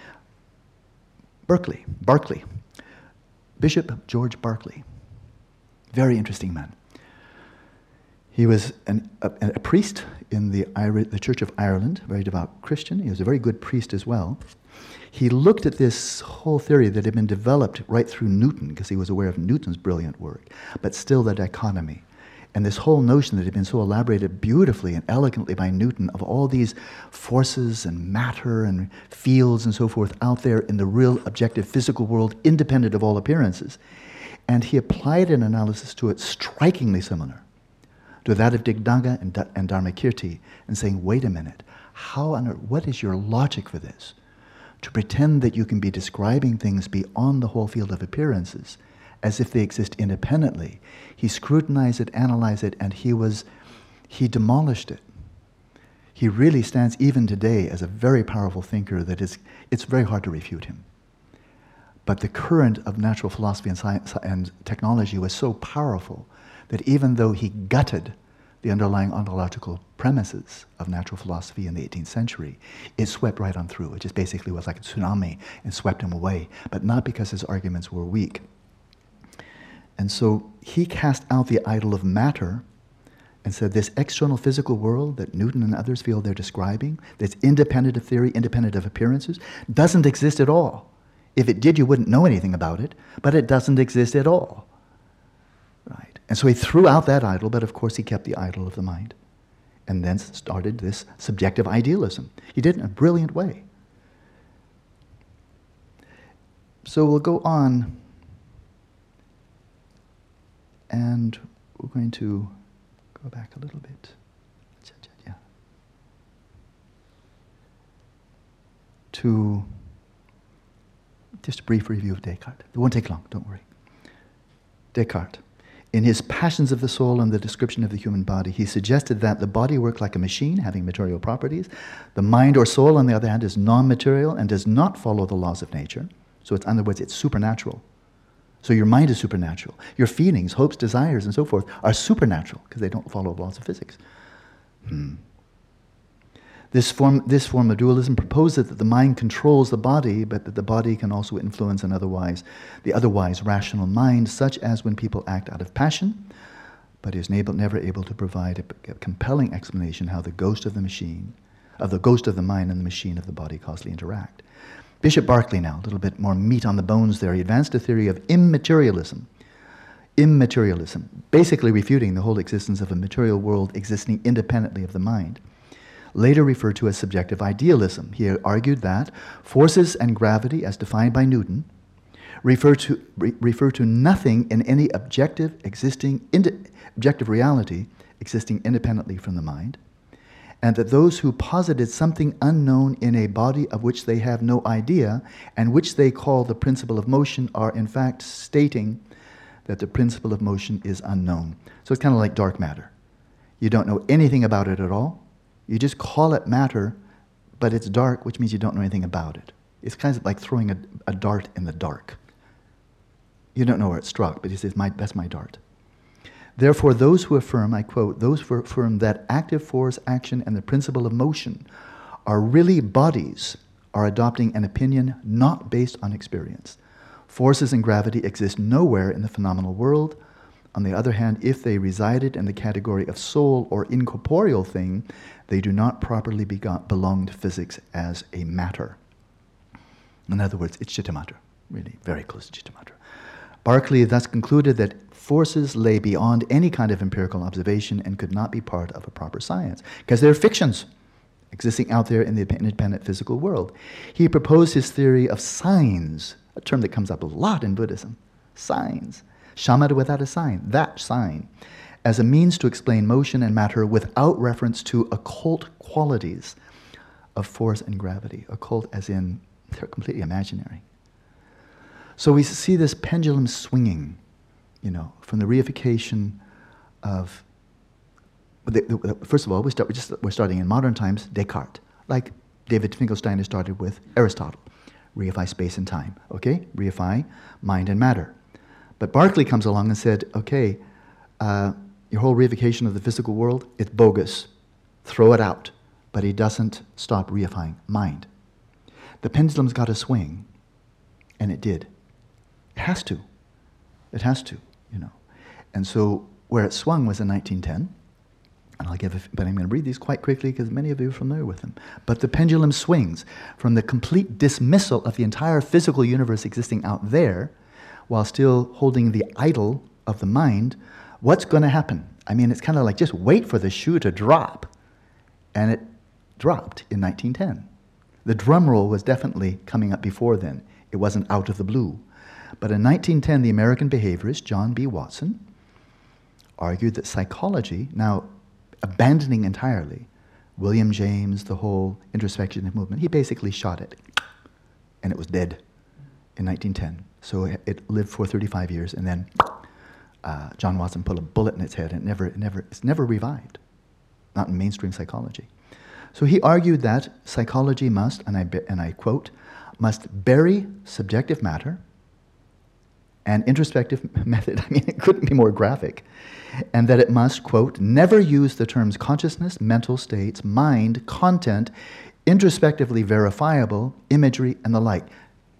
A: Berkeley. Bishop George Berkeley. Very interesting man. He was a priest in the Church of Ireland, very devout Christian. He was a very good priest as well. He looked at this whole theory that had been developed right through Newton, because he was aware of Newton's brilliant work, but still the dichotomy. And this whole notion that had been so elaborated beautifully and elegantly by Newton of all these forces and matter and fields and so forth out there in the real objective physical world, independent of all appearances. And he applied an analysis to it strikingly similar to that of Dignaga and Dharmakirti, and saying, wait a minute, what is your logic for this? To pretend that you can be describing things beyond the whole field of appearances, as if they exist independently. He scrutinized it, analyzed it, and he demolished it. He really stands even today as a very powerful thinker that it's very hard to refute him. But the current of natural philosophy and science and technology was so powerful that even though he gutted the underlying ontological premises of natural philosophy in the 18th century, it swept right on through. It just basically was like a tsunami and swept him away, but not because his arguments were weak. And so he cast out the idol of matter and said this external physical world that Newton and others feel they're describing, that's independent of theory, independent of appearances, doesn't exist at all. If it did, you wouldn't know anything about it, but it doesn't exist at all. Right? And so he threw out that idol, but of course he kept the idol of the mind, and then started this subjective idealism. He did it in a brilliant way. So we'll go on, and we're going to go back a little bit. To just a brief review of Descartes. It won't take long, don't worry. Descartes, in his Passions of the Soul and the description of the human body, he suggested that the body worked like a machine, having material properties. The mind or soul, on the other hand, is non-material and does not follow the laws of nature. So in other words, it's supernatural. So your mind is supernatural. Your feelings, hopes, desires, and so forth are supernatural because they don't follow laws of physics. This form of dualism proposes that the mind controls the body, but that the body can also influence the otherwise rational mind, such as when people act out of passion. but he was never able to provide a compelling explanation how the ghost of the ghost of the mind and the machine of the body causally interact. Bishop Berkeley now, a little bit more meat on the bones there. He advanced a theory of immaterialism. Immaterialism, basically refuting the whole existence of a material world existing independently of the mind. Later referred to as subjective idealism. He argued that forces and gravity, as defined by Newton, refer to nothing in any objective reality existing independently from the mind, and that those who posited something unknown in a body of which they have no idea, and which they call the principle of motion, are in fact stating that the principle of motion is unknown. So it's kind of like dark matter. You don't know anything about it at all. You just call it matter, but it's dark, which means you don't know anything about it. It's kind of like throwing a dart in the dark. You don't know where it struck, but he says, that's my dart. Therefore, those who affirm, I quote, those who affirm that active force, action, and the principle of motion are really bodies are adopting an opinion not based on experience. Forces and gravity exist nowhere in the phenomenal world. On the other hand, if they resided in the category of soul or incorporeal thing, they do not properly belong to physics as a matter. In other words, it's Chitta Matra, really very close to Chitta Matra. Berkeley thus concluded that forces lay beyond any kind of empirical observation and could not be part of a proper science, because they're fictions existing out there in the independent physical world. He proposed his theory of signs, a term that comes up a lot in Buddhism, signs. Shamatha without a sign, that sign, as a means to explain motion and matter without reference to occult qualities of force and gravity. Occult as in they're completely imaginary. So we see this pendulum swinging, from the reification of, first of all, we're starting in modern times, Descartes, like David Finkelstein has started with Aristotle. Reify space and time, okay? Reify mind and matter. But Berkeley comes along and said, okay, your whole reification of the physical world, it's bogus. Throw it out. But he doesn't stop reifying mind. The pendulum's got to swing, and it did. It has to. It has to, And so where it swung was in 1910. And but I'm going to read these quite quickly because many of you are familiar with them. But the pendulum swings from the complete dismissal of the entire physical universe existing out there, while still holding the idol of the mind. What's going to happen? I mean, it's kind of like just wait for the shoe to drop. And it dropped in 1910. The drum roll was definitely coming up before then. It wasn't out of the blue. But in 1910, the American behaviorist John B. Watson argued that psychology, now abandoning entirely William James, the whole introspectionist movement, he basically shot it. And it was dead in 1910. So it lived for 35 years, and then John Watson put a bullet in its head, and it's never revived, not in mainstream psychology. So he argued that psychology must, and I quote, must bury subjective matter and introspective method, I mean, it couldn't be more graphic, and that it must, quote, never use the terms consciousness, mental states, mind, content, introspectively verifiable, imagery, and the like.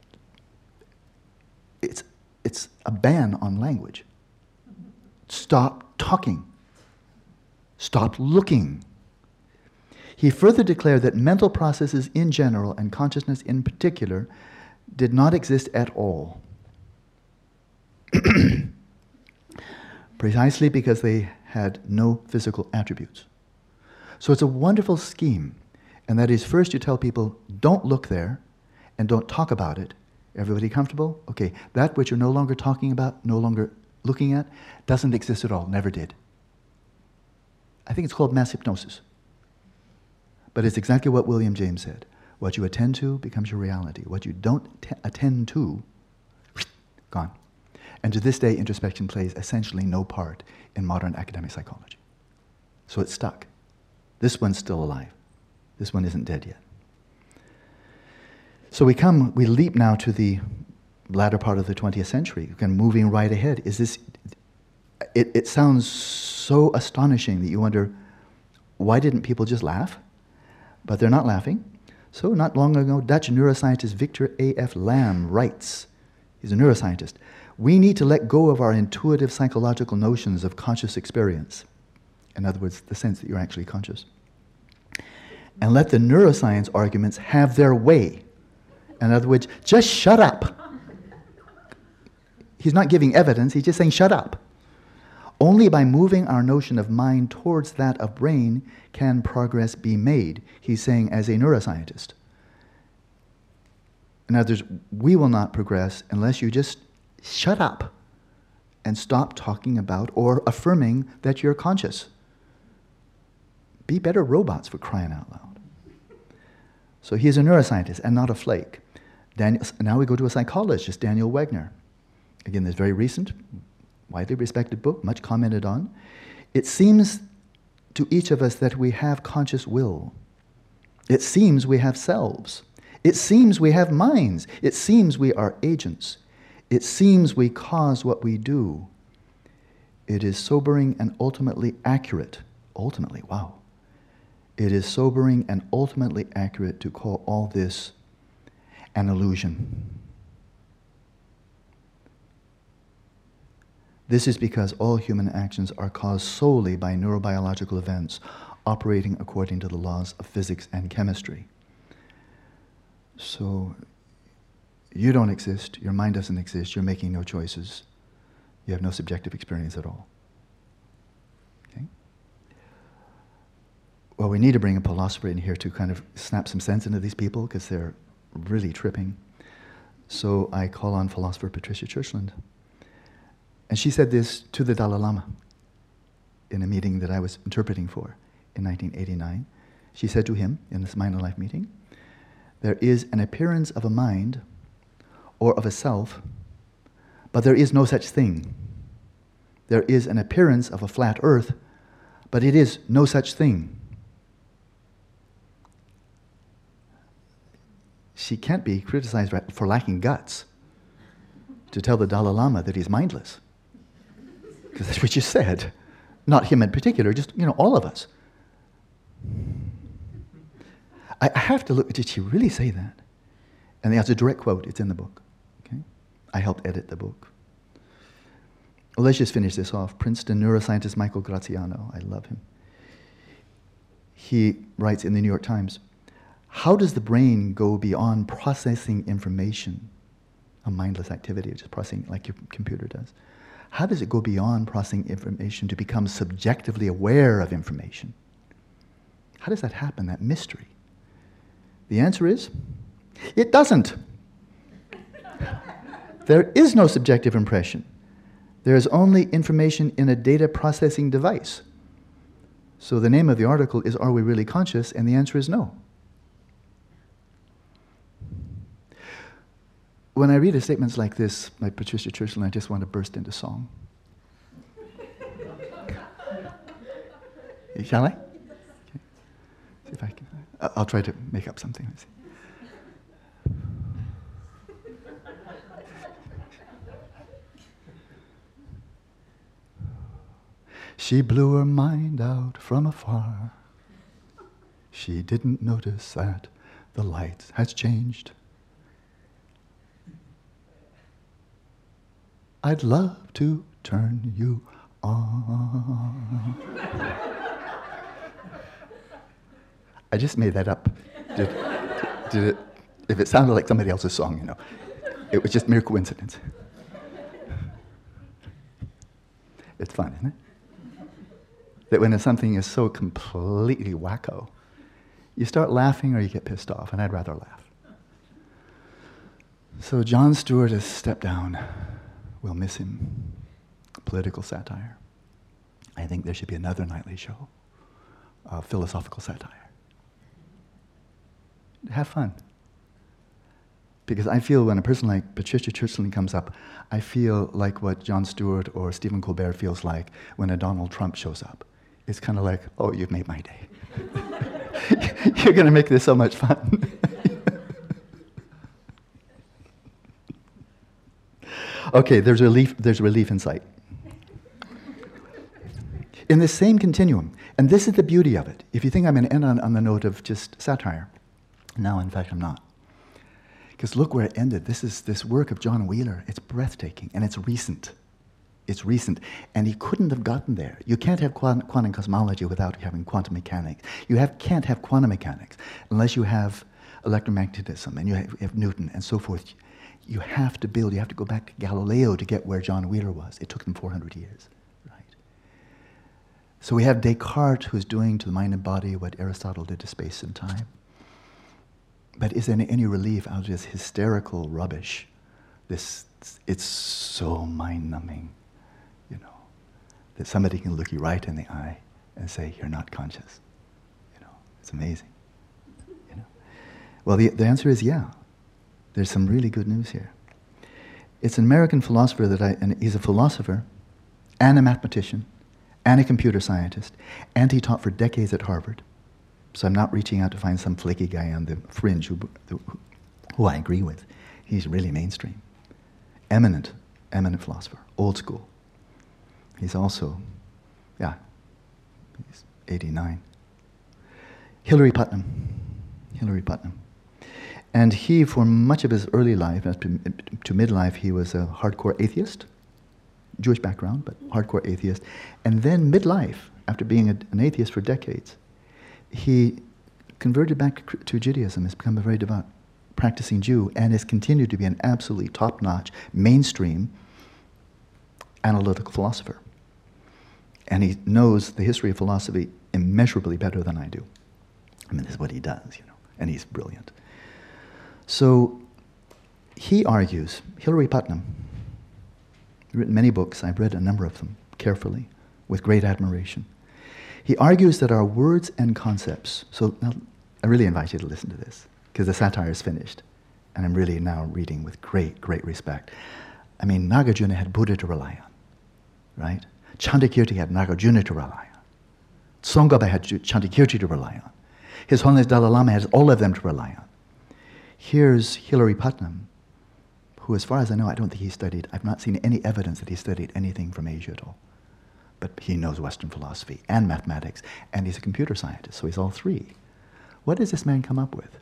A: It's a ban on language. Stop talking. Stop looking. He further declared that mental processes in general and consciousness in particular did not exist at all. Precisely because they had no physical attributes. So it's a wonderful scheme, and that is, first you tell people, don't look there and don't talk about it. Everybody comfortable? Okay, that which you're no longer talking about, no longer looking at, doesn't exist at all, never did. I think it's called mass hypnosis. But it's exactly what William James said. What you attend to becomes your reality. What you don't attend to, gone. And to this day, introspection plays essentially no part in modern academic psychology. So it's stuck. This one's still alive. This one isn't dead yet. So we leap now to the latter part of the 20th century, again, moving right ahead. It sounds so astonishing that you wonder, why didn't people just laugh? But they're not laughing. So not long ago, Dutch neuroscientist Victor A.F. Lamb writes, he's a neuroscientist, We need to let go of our intuitive psychological notions of conscious experience. In other words, the sense that you're actually conscious. And let the neuroscience arguments have their way. In other words, just shut up. He's not giving evidence, he's just saying shut up. Only by moving our notion of mind towards that of brain can progress be made, he's saying as a neuroscientist. In other words, we will not progress unless you just shut up and stop talking about or affirming that you're conscious. Be better robots, for crying out loud. So he is a neuroscientist and not a flake. Now we go to a psychologist, Daniel Wegner. Again, this very recent, widely respected book, much commented on. It seems to each of us that we have conscious will. It seems we have selves. It seems we have minds. It seems we are agents. It seems we cause what we do. It is sobering and ultimately accurate. Ultimately, wow. It is sobering and ultimately accurate to call all this an illusion. This is because all human actions are caused solely by neurobiological events operating according to the laws of physics and chemistry. So, you don't exist, your mind doesn't exist, you're making no choices. You have no subjective experience at all. Okay? Well, we need to bring a philosopher in here to kind of snap some sense into these people because they're really tripping. So I call on philosopher Patricia Churchland. And she said this to the Dalai Lama in a meeting that I was interpreting for in 1989. She said to him in this Mind and Life meeting, there is an appearance of a mind or of a self, but there is no such thing. There is an appearance of a flat earth, but it is no such thing. She can't be criticized for lacking guts to tell the Dalai Lama that he's mindless. Because that's what you said. Not him in particular, just, all of us. I have to look, did she really say that? And that's a direct quote, it's in the book. Okay? I helped edit the book. Well, let's just finish this off. Princeton neuroscientist Michael Graziano, I love him. He writes in the New York Times, how does the brain go beyond processing information, a mindless activity, just processing like your computer does? How does it go beyond processing information to become subjectively aware of information? How does that happen, that mystery? The answer is, it doesn't. There is no subjective impression. There is only information in a data processing device. So the name of the article is, Are We Really Conscious? And the answer is no. When I read statements like this, like Patricia Churchland, I just want to burst into song. Shall I? Okay. See if I can. I'll try to make up something. Let's see. She blew her mind out from afar. She didn't notice that the light has changed. I'd love to turn you on. I just made that up. Did it? If it sounded like somebody else's song, it was just mere coincidence. It's fun, isn't it? That when something is so completely wacko, you start laughing or you get pissed off, and I'd rather laugh. So Jon Stewart has stepped down. We'll miss him. Political satire. I think there should be another nightly show of philosophical satire. Have fun. Because I feel when a person like Patricia Churchland comes up, I feel like what Jon Stewart or Stephen Colbert feels like when a Donald Trump shows up. It's kind of like, oh, you've made my day. You're going to make this so much fun. Okay, there's relief in sight. In this same continuum, and this is the beauty of it. If you think I'm going to end on the note of just satire, no, in fact, I'm not. Because look where it ended. This work of John Wheeler. It's breathtaking, and it's recent. It's recent, and he couldn't have gotten there. You can't have quantum cosmology without having quantum mechanics. Can't have quantum mechanics unless you have electromagnetism, and you have Newton, and so forth. You have to go back to Galileo to get where John Wheeler was. It took them 400 years, right? So we have Descartes, who's doing to the mind and body what Aristotle did to space and time. But is there any relief out of this hysterical rubbish? It's so mind-numbing, that somebody can look you right in the eye and say, you're not conscious. It's amazing. Well, the answer is yeah. There's some really good news here. It's an American philosopher and he's a philosopher and a mathematician and a computer scientist, and he taught for decades at Harvard. So I'm not reaching out to find some flaky guy on the fringe who I agree with. He's really mainstream. Eminent philosopher, old school. He's also, he's 89. Hilary Putnam. And he, for much of his early life, to midlife, he was a hardcore atheist, Jewish background, but hardcore atheist. And then midlife, after being an atheist for decades, he converted back to Judaism, has become a very devout practicing Jew, and has continued to be an absolutely top-notch, mainstream analytical philosopher. And he knows the history of philosophy immeasurably better than I do. I mean, this is what he does, and he's brilliant. So he argues, Hilary Putnam, written many books, I've read a number of them carefully, with great admiration. He argues that our words and concepts, so now I really invite you to listen to this, because the satire is finished, and I'm really now reading with great, great respect. I mean, Nagarjuna had Buddha to rely on, right? Chandrakirti had Nagarjuna to rely on. Tsongkhapa had Chandrakirti to rely on. His Holiness Dalai Lama has all of them to rely on. Here's Hilary Putnam, who, as far as I know, I don't think he studied, I've not seen any evidence that he studied anything from Asia at all. But he knows Western philosophy and mathematics, and he's a computer scientist, so he's all three. What does this man come up with?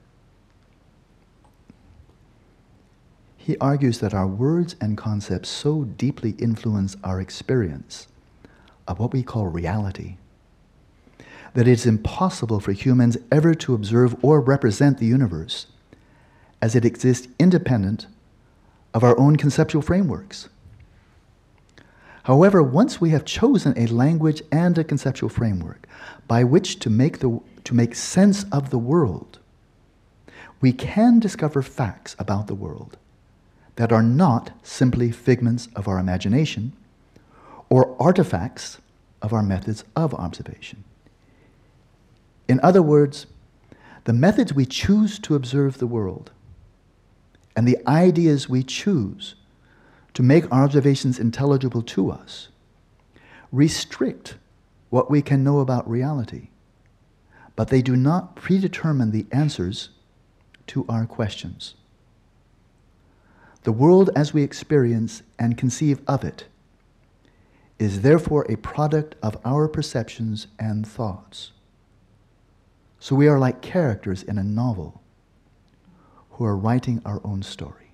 A: He argues that our words and concepts so deeply influence our experience of what we call reality, that it's impossible for humans ever to observe or represent the universe as it exists independent of our own conceptual frameworks. However, once we have chosen a language and a conceptual framework by which to make sense of the world, we can discover facts about the world that are not simply figments of our imagination or artifacts of our methods of observation. In other words, the methods we choose to observe the world and the ideas we choose to make our observations intelligible to us restrict what we can know about reality, but they do not predetermine the answers to our questions. The world as we experience and conceive of it is therefore a product of our perceptions and thoughts. So we are like characters in a novel who are writing our own story.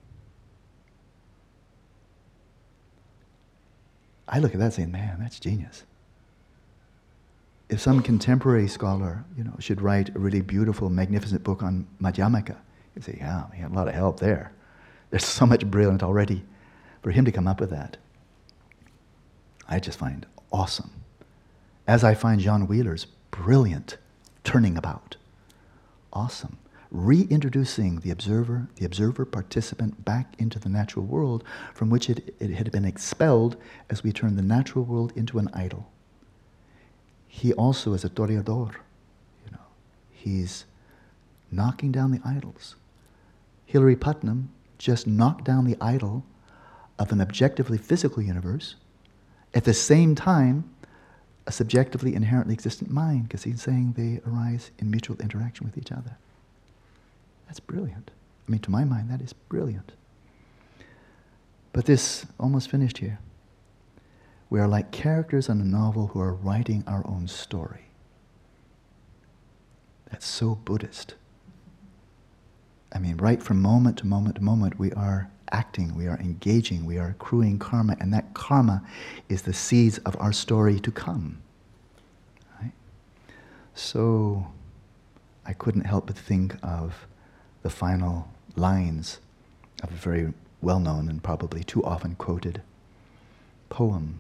A: I look at that saying, man, that's genius. If some contemporary scholar, should write a really beautiful, magnificent book on Madhyamaka, you'd say, yeah, he had a lot of help there. There's so much brilliant already. For him to come up with that, I just find awesome. As I find John Wheeler's brilliant turning about. Awesome. Reintroducing the observer participant back into the natural world from which it had been expelled as we turn the natural world into an idol. He also is a toreador. He's knocking down the idols. Hilary Putnam just knocked down the idol of an objectively physical universe, at the same time a subjectively inherently existent mind, because he's saying they arise in mutual interaction with each other. That's brilliant. I mean, to my mind, that is brilliant. But this, almost finished here. We are like characters in a novel who are writing our own story. That's so Buddhist. I mean, right from moment to moment to moment, we are acting, we are engaging, we are accruing karma, and that karma is the seeds of our story to come. Right? So I couldn't help but think of the final lines of a very well-known and probably too often quoted poem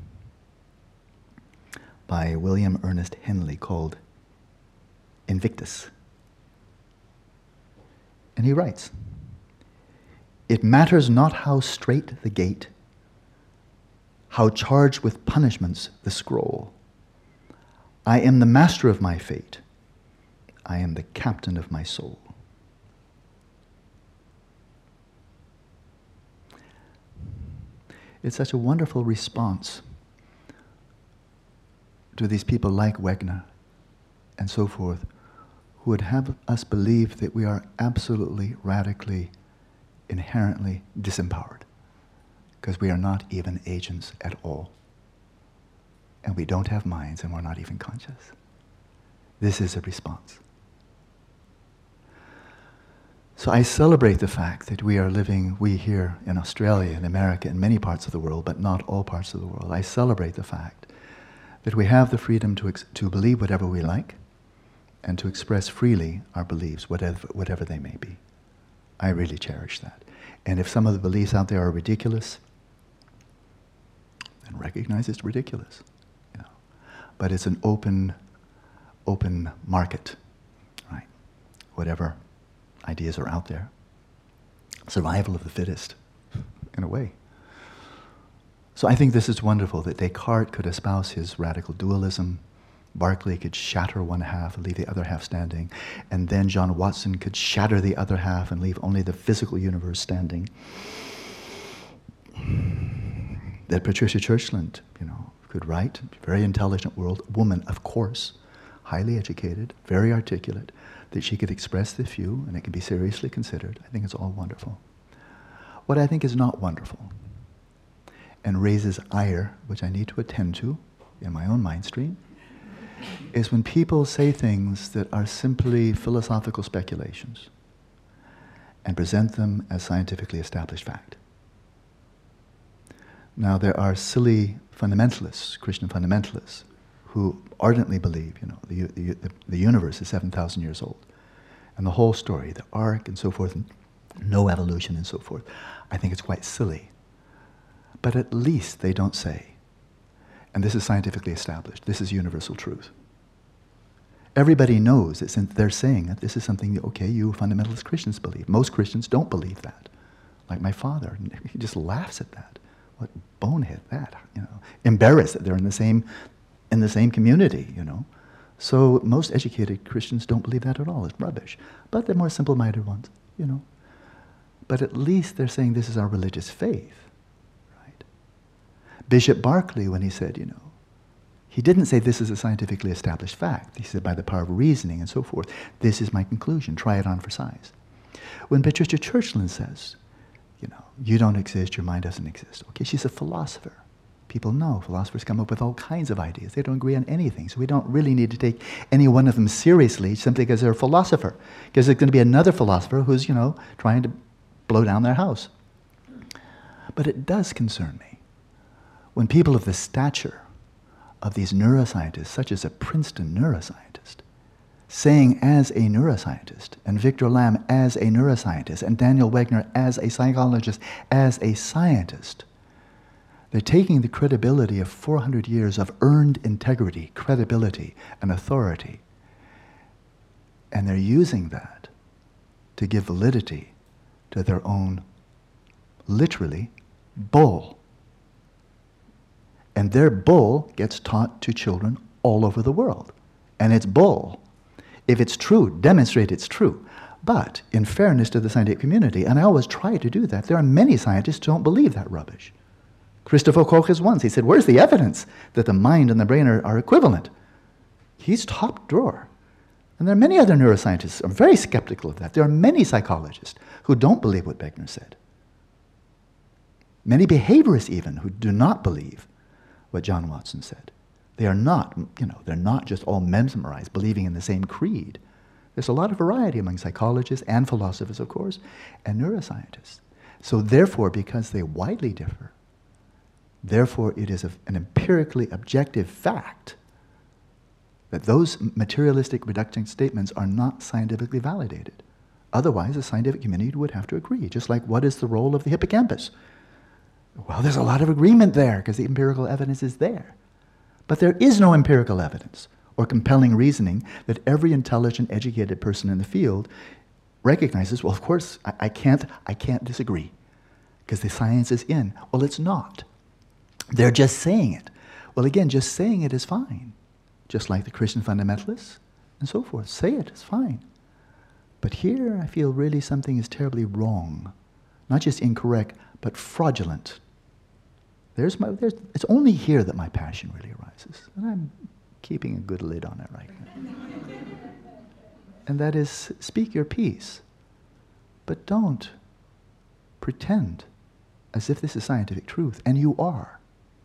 A: by William Ernest Henley called Invictus. And he writes, "It matters not how straight the gate, how charged with punishments the scroll. I am the master of my fate. I am the captain of my soul." It's such a wonderful response to these people like Wegner and so forth, who would have us believe that we are absolutely, radically, inherently disempowered, because we are not even agents at all. And we don't have minds, and we're not even conscious. This is a response. So I celebrate the fact that we are living, we here in Australia and America and many parts of the world, but not all parts of the world. I celebrate the fact that we have the freedom to believe whatever we like and to express freely our beliefs, whatever they may be. I really cherish that. And if some of the beliefs out there are ridiculous, then recognize it's ridiculous. You know. But it's an open market, right? Whatever ideas are out there. Survival of the fittest, in a way. So I think this is wonderful, that Descartes could espouse his radical dualism, Berkeley could shatter one half and leave the other half standing, and then John Watson could shatter the other half and leave only the physical universe standing. That Patricia Churchland, could write, very intelligent woman, of course, highly educated, very articulate, that she could express the view and it can be seriously considered. I think it's all wonderful. What I think is not wonderful and raises ire, which I need to attend to in my own mind stream, is when people say things that are simply philosophical speculations and present them as scientifically established fact. Now, there are silly fundamentalists, Christian fundamentalists, who ardently believe, the universe is 7,000 years old, and the whole story, the ark and so forth, and no evolution and so forth. I think it's quite silly. But at least they don't say, and this is scientifically established, this is universal truth. Everybody knows that since they're saying that this is something, okay, you fundamentalist Christians believe. Most Christians don't believe that. Like my father, he just laughs at that. What bonehead that, embarrassed that they're in the same community, So most educated Christians don't believe that at all. It's rubbish. But they're more simple-minded ones, But at least they're saying this is our religious faith, right? Bishop Berkeley, when he said, he didn't say this is a scientifically established fact. He said by the power of reasoning and so forth, this is my conclusion, try it on for size. When Patricia Churchland says, you don't exist, your mind doesn't exist. Okay, she's a philosopher. People know philosophers come up with all kinds of ideas. They don't agree on anything, so we don't really need to take any one of them seriously simply because they're a philosopher. Because there's going to be another philosopher who's, trying to blow down their house. But it does concern me when people of the stature of these neuroscientists, such as a Princeton neuroscientist, saying as a neuroscientist, and Victor Lamb as a neuroscientist, and Daniel Wegner as a psychologist, as a scientist, they're taking the credibility of 400 years of earned integrity, credibility, and authority, and they're using that to give validity to their own, literally, bull. And their bull gets taught to children all over the world. And it's bull. If it's true, demonstrate it's true. But in fairness to the scientific community, and I always try to do that, there are many scientists who don't believe that rubbish. Christopher Koch is one. He said, where's the evidence that the mind and the brain are equivalent? He's top drawer. And there are many other neuroscientists who are very skeptical of that. There are many psychologists who don't believe what Wegner said. Many behaviorists even who do not believe what John Watson said. They are not, they're not just all mesmerized, believing in the same creed. There's a lot of variety among psychologists and philosophers, of course, and neuroscientists. So therefore, because they widely differ, therefore it is an empirically objective fact that those materialistic reductionist statements are not scientifically validated. Otherwise, the scientific community would have to agree, just like what is the role of the hippocampus? Well, there's a lot of agreement there because the empirical evidence is there. But there is no empirical evidence or compelling reasoning that every intelligent, educated person in the field recognizes, well, of course, I can't disagree because the science is in. Well, it's not. They're just saying it. Well, again, just saying it is fine. Just like the Christian fundamentalists and so forth. Say it, it's fine. But here I feel really something is terribly wrong. Not just incorrect, but fraudulent. It's only here that my passion really arises. And I'm keeping a good lid on it right now. And that is, speak your piece. But don't pretend as if this is scientific truth. And you are.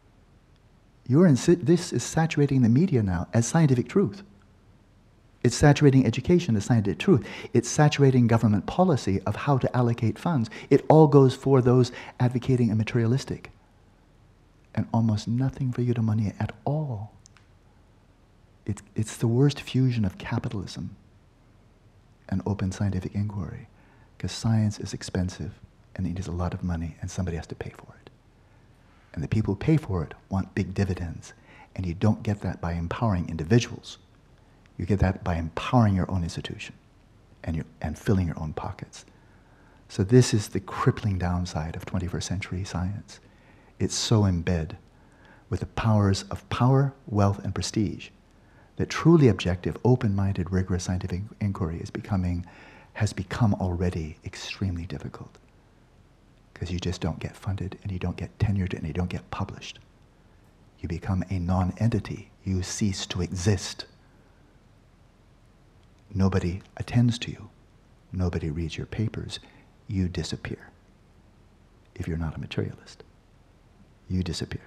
A: This is saturating the media now as scientific truth. It's saturating education as scientific truth. It's saturating government policy of how to allocate funds. It all goes for those advocating a materialistic. And almost nothing for eudaimonia at all. It's the worst fusion of capitalism and open scientific inquiry, because science is expensive and it needs a lot of money and somebody has to pay for it. And the people who pay for it want big dividends, and you don't get that by empowering individuals. You get that by empowering your own institution and filling your own pockets. So this is the crippling downside of 21st century science. It's so in bed with the powers of power, wealth, and prestige that truly objective, open-minded, rigorous scientific inquiry has become already extremely difficult. Because you just don't get funded, and you don't get tenured, and you don't get published. You become a non-entity. You cease to exist. Nobody attends to you. Nobody reads your papers. You disappear. If you're not a materialist, you disappear.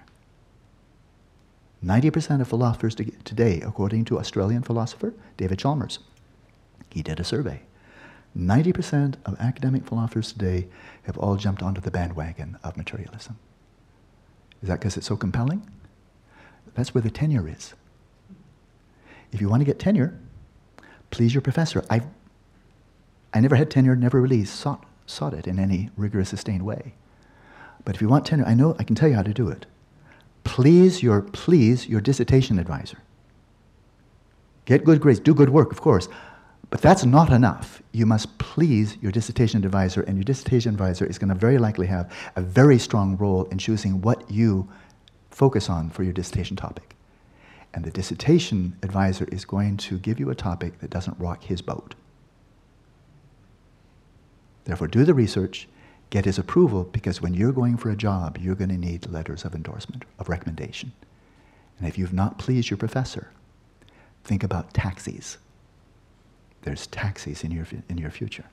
A: 90% of philosophers today, according to Australian philosopher David Chalmers, he did a survey. 90% of academic philosophers today have all jumped onto the bandwagon of materialism. Is that because it's so compelling? That's where the tenure is. If you want to get tenure, please your professor. I never had tenure, never really sought it in any rigorous, sustained way. But if you want tenure, I can tell you how to do it. Please your dissertation advisor. Get good grades, do good work, of course. But that's not enough. You must please your dissertation advisor, and your dissertation advisor is going to very likely have a very strong role in choosing what you focus on for your dissertation topic. And the dissertation advisor is going to give you a topic that doesn't rock his boat. Therefore, do the research, get his approval, because when you're going for a job, you're going to need letters of endorsement, of recommendation. And if you've not pleased your professor, think about taxis. There's taxis in your future.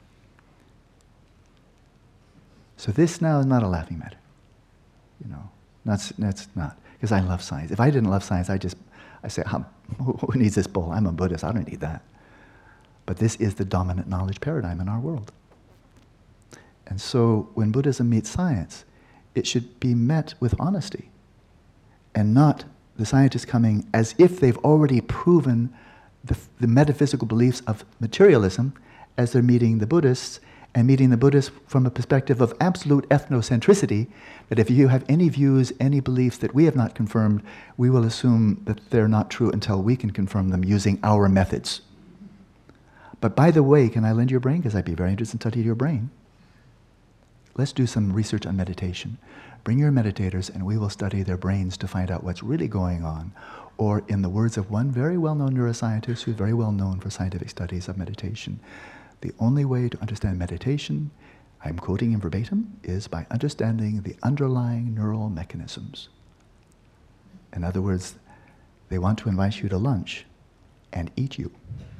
A: So this now is not a laughing matter. That's not. Because I love science. If I didn't love science, I say, who needs this bull? I'm a Buddhist, I don't need that. But this is the dominant knowledge paradigm in our world. And so when Buddhism meets science, it should be met with honesty, and not the scientists coming as if they've already proven the metaphysical beliefs of materialism as they're meeting the Buddhists, and meeting the Buddhists from a perspective of absolute ethnocentricity, that if you have any views, any beliefs that we have not confirmed, we will assume that they're not true until we can confirm them using our methods. But by the way, can I lend your brain? Because I'd be very interested in studying your brain. Let's do some research on meditation. Bring your meditators and we will study their brains to find out what's really going on. Or in the words of one very well-known neuroscientist who's very well known for scientific studies of meditation, the only way to understand meditation, I'm quoting him verbatim, is by understanding the underlying neural mechanisms. In other words, they want to invite you to lunch and eat you.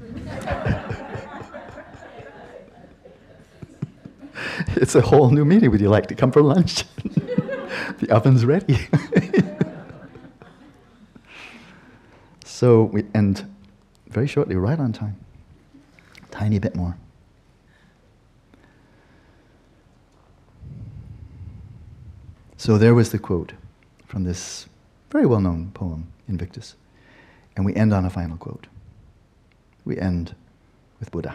A: It's a whole new meeting. Would you like to come for lunch? The oven's ready. So we end very shortly, right on time. Tiny bit more. So there was the quote from this very well-known poem, Invictus. And we end on a final quote. We end with Buddha.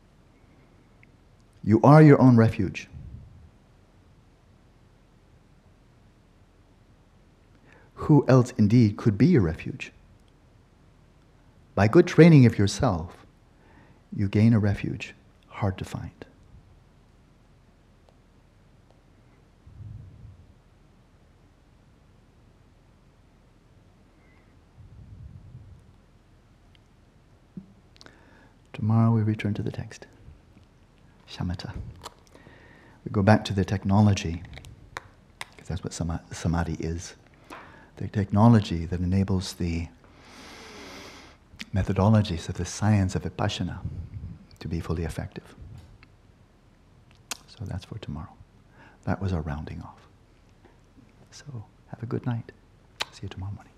A: You are your own refuge. Who else indeed could be your refuge? By good training of yourself, you gain a refuge hard to find. Tomorrow we return to the text. Shamatha. We go back to the technology, because that's what samadhi is. The technology that enables the methodologies of the science of Vipassana to be fully effective. So that's for tomorrow. That was our rounding off. So have a good night. See you tomorrow morning.